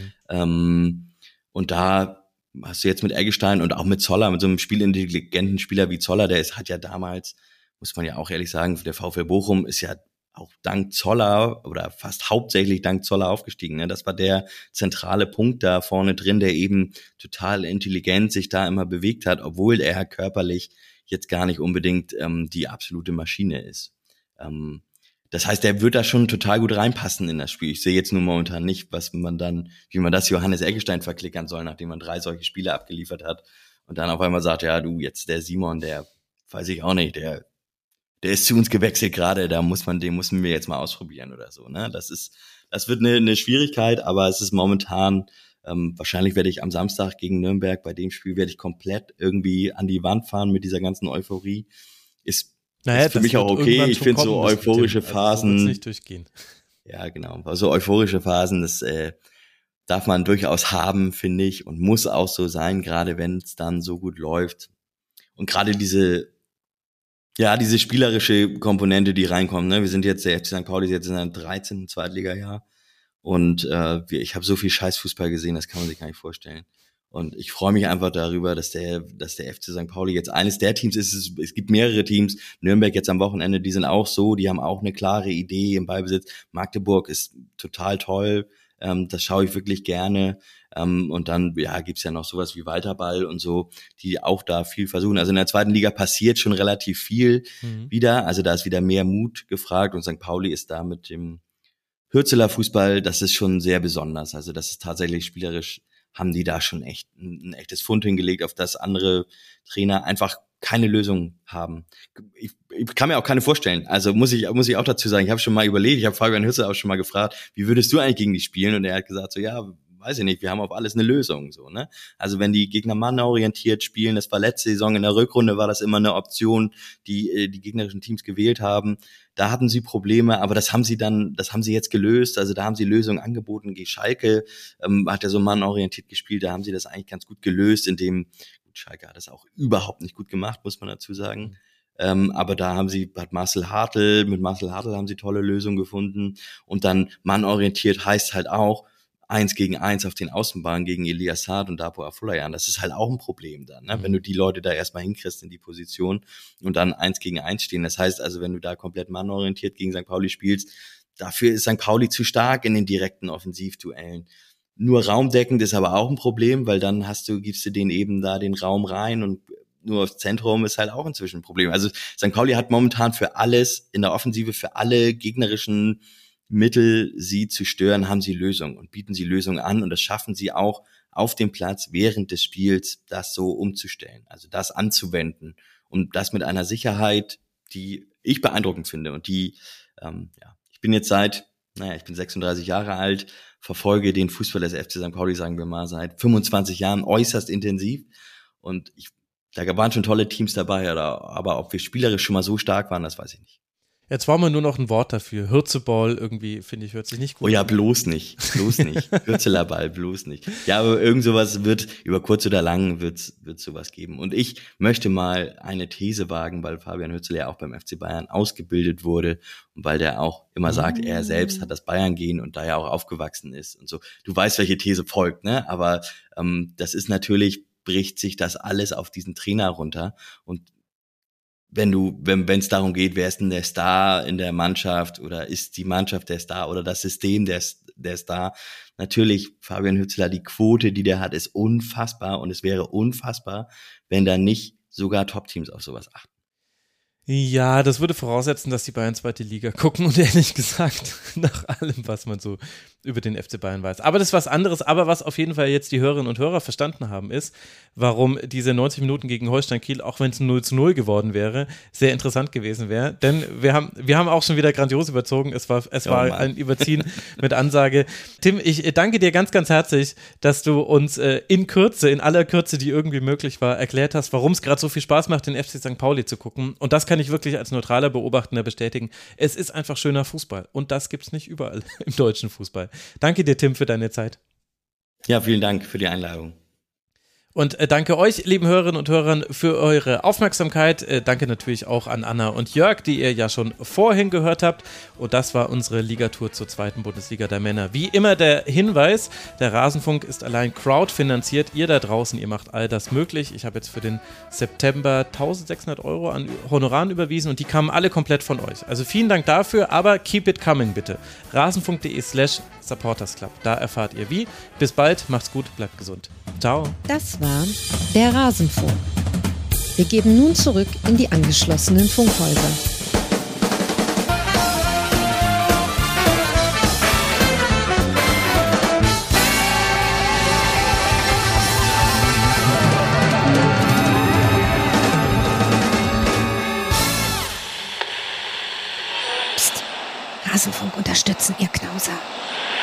Und da hast du jetzt mit Eggestein und auch mit Zoller, mit so einem spielintelligenten Spieler wie Zoller, hat ja damals, muss man ja auch ehrlich sagen, der VfL Bochum ist ja auch dank Zoller oder fast hauptsächlich dank Zoller aufgestiegen. Ne? Das war der zentrale Punkt da vorne drin, der eben total intelligent sich da immer bewegt hat, obwohl er körperlich jetzt gar nicht unbedingt die absolute Maschine ist. Das heißt, der wird da schon total gut reinpassen in das Spiel. Ich sehe jetzt nur momentan nicht, wie man das Johannes Eggestein verklickern soll, nachdem man 3 solche Spiele abgeliefert hat und dann auf einmal sagt, ja, du, jetzt der Simon, der weiß ich auch nicht, der ist zu uns gewechselt gerade, den müssen wir jetzt mal ausprobieren oder so, ne? Das wird eine Schwierigkeit, aber es ist momentan, wahrscheinlich werde ich am Samstag gegen Nürnberg, bei dem Spiel werde ich komplett irgendwie an die Wand fahren mit dieser ganzen Euphorie. Ist für mich auch okay. Ich finde so euphorische Phasen. Also so nicht durchgehen. Ja, genau. Also euphorische Phasen, das darf man durchaus haben, finde ich, und muss auch so sein, gerade wenn es dann so gut läuft. Und gerade diese spielerische Komponente, die reinkommt. Ne? Wir sind jetzt, der FC St. Pauli ist jetzt in seinem 13. Zweitliga-Jahr. Und ich habe so viel Scheißfußball gesehen, das kann man sich gar nicht vorstellen. Und ich freue mich einfach darüber, dass der FC St. Pauli jetzt eines der Teams ist. Es gibt mehrere Teams. Nürnberg jetzt am Wochenende, die sind auch so, die haben auch eine klare Idee im Ballbesitz. Magdeburg ist total toll. Das schaue ich wirklich gerne. Und dann, gibt's ja noch sowas wie Walterball und so, die auch da viel versuchen. Also in der 2. Liga passiert schon relativ viel wieder. Also da ist wieder mehr Mut gefragt und St. Pauli ist da mit dem Hürzeler Fußball, das ist schon sehr besonders. Also das ist tatsächlich spielerisch, haben die da schon echt ein echtes Fund hingelegt, auf das andere Trainer einfach keine Lösung haben. Ich kann mir auch keine vorstellen. Also muss ich auch dazu sagen, ich habe schon mal überlegt, ich habe Fabian Hützel auch schon mal gefragt, wie würdest du eigentlich gegen die spielen? Und er hat gesagt so, ja, weiß ich nicht, wir haben auf alles eine Lösung, so, ne? Also wenn die Gegner mannorientiert spielen, das war letzte Saison in der Rückrunde, war das immer eine Option, die gegnerischen Teams gewählt haben. Da hatten sie Probleme, aber das haben sie jetzt gelöst. Also da haben sie Lösungen angeboten. Gegen Schalke hat ja so mannorientiert gespielt, da haben sie das eigentlich ganz gut gelöst, indem Schalke hat das auch überhaupt nicht gut gemacht, muss man dazu sagen. Aber da mit Marcel Hartl haben sie tolle Lösungen gefunden. Und dann mannorientiert heißt halt auch 1 gegen 1 auf den Außenbahnen gegen Elias Saad und Dapo Afolayan. Das ist halt auch ein Problem dann, ne? Wenn du die Leute da erstmal hinkriegst in die Position und dann 1 gegen 1 stehen. Das heißt also, wenn du da komplett mannorientiert gegen St. Pauli spielst, dafür ist St. Pauli zu stark in den direkten Offensivduellen. Nur raumdeckend ist aber auch ein Problem, weil dann gibst du denen eben da den Raum rein und nur aufs Zentrum ist halt auch inzwischen ein Problem. Also St. Pauli hat momentan für alles in der Offensive, für alle gegnerischen Mittel, sie zu stören, haben sie Lösungen und bieten sie Lösungen an und das schaffen sie auch auf dem Platz während des Spiels, das so umzustellen, also das anzuwenden und das mit einer Sicherheit, die ich beeindruckend finde und die, ich bin 36 Jahre alt, verfolge den Fußball des FC St. Pauli, sagen wir mal, seit 25 Jahren äußerst intensiv und da waren schon tolle Teams dabei, aber ob wir spielerisch schon mal so stark waren, das weiß ich nicht. Jetzt war mir nur noch ein Wort dafür. Hürzeball irgendwie, finde ich, hört sich nicht gut an. Oh ja, an. bloß nicht. Hürzeler bloß nicht. Ja, aber irgend sowas wird, über kurz oder lang wird sowas geben. Und ich möchte mal eine These wagen, weil Fabian Hürzeler ja auch beim FC Bayern ausgebildet wurde und weil der auch immer sagt, er selbst hat das Bayern-Gen und da ja auch aufgewachsen ist und so. Du weißt, welche These folgt, ne? Aber das ist natürlich, bricht sich das alles auf diesen Trainer runter und wenn es darum geht, wer ist denn der Star in der Mannschaft oder ist die Mannschaft der Star oder das System der Star, natürlich Fabian Hürzeler, die Quote, die der hat, ist unfassbar und es wäre unfassbar, wenn da nicht sogar Top-Teams auf sowas achten. Ja, das würde voraussetzen, dass die Bayern zweite Liga gucken und ehrlich gesagt, nach allem, was man so über den FC Bayern weiß. Aber das ist was anderes, aber was auf jeden Fall jetzt die Hörerinnen und Hörer verstanden haben, ist, warum diese 90 Minuten gegen Holstein Kiel, auch wenn es 0:0 geworden wäre, sehr interessant gewesen wäre. Denn wir haben auch schon wieder grandios überzogen. Es war ein Überziehen mit Ansage. Tim, ich danke dir ganz, ganz herzlich, dass du uns in aller Kürze, die irgendwie möglich war, erklärt hast, warum es gerade so viel Spaß macht, den FC St. Pauli zu gucken. Und das kann ich wirklich als neutraler Beobachtender bestätigen. Es ist einfach schöner Fußball. Und das gibt es nicht überall im deutschen Fußball. Danke dir, Tim, für deine Zeit. Ja, vielen Dank für die Einladung. Und danke euch, lieben Hörerinnen und Hörern, für eure Aufmerksamkeit. Danke natürlich auch an Anna und Jörg, die ihr ja schon vorhin gehört habt. Und das war unsere Ligatour zur 2. Bundesliga der Männer. Wie immer der Hinweis, der Rasenfunk ist allein crowdfinanziert. Ihr da draußen, ihr macht all das möglich. Ich habe jetzt für den September 1.600 € an Honoraren überwiesen und die kamen alle komplett von euch. Also vielen Dank dafür, aber keep it coming bitte. rasenfunk.de/supportersclub. Da erfahrt ihr wie. Bis bald, macht's gut, bleibt gesund. Ciao. Das war der Rasenfunk. Wir geben nun zurück in die angeschlossenen Funkhäuser. Psst. Rasenfunk unterstützen, ihr Knauser.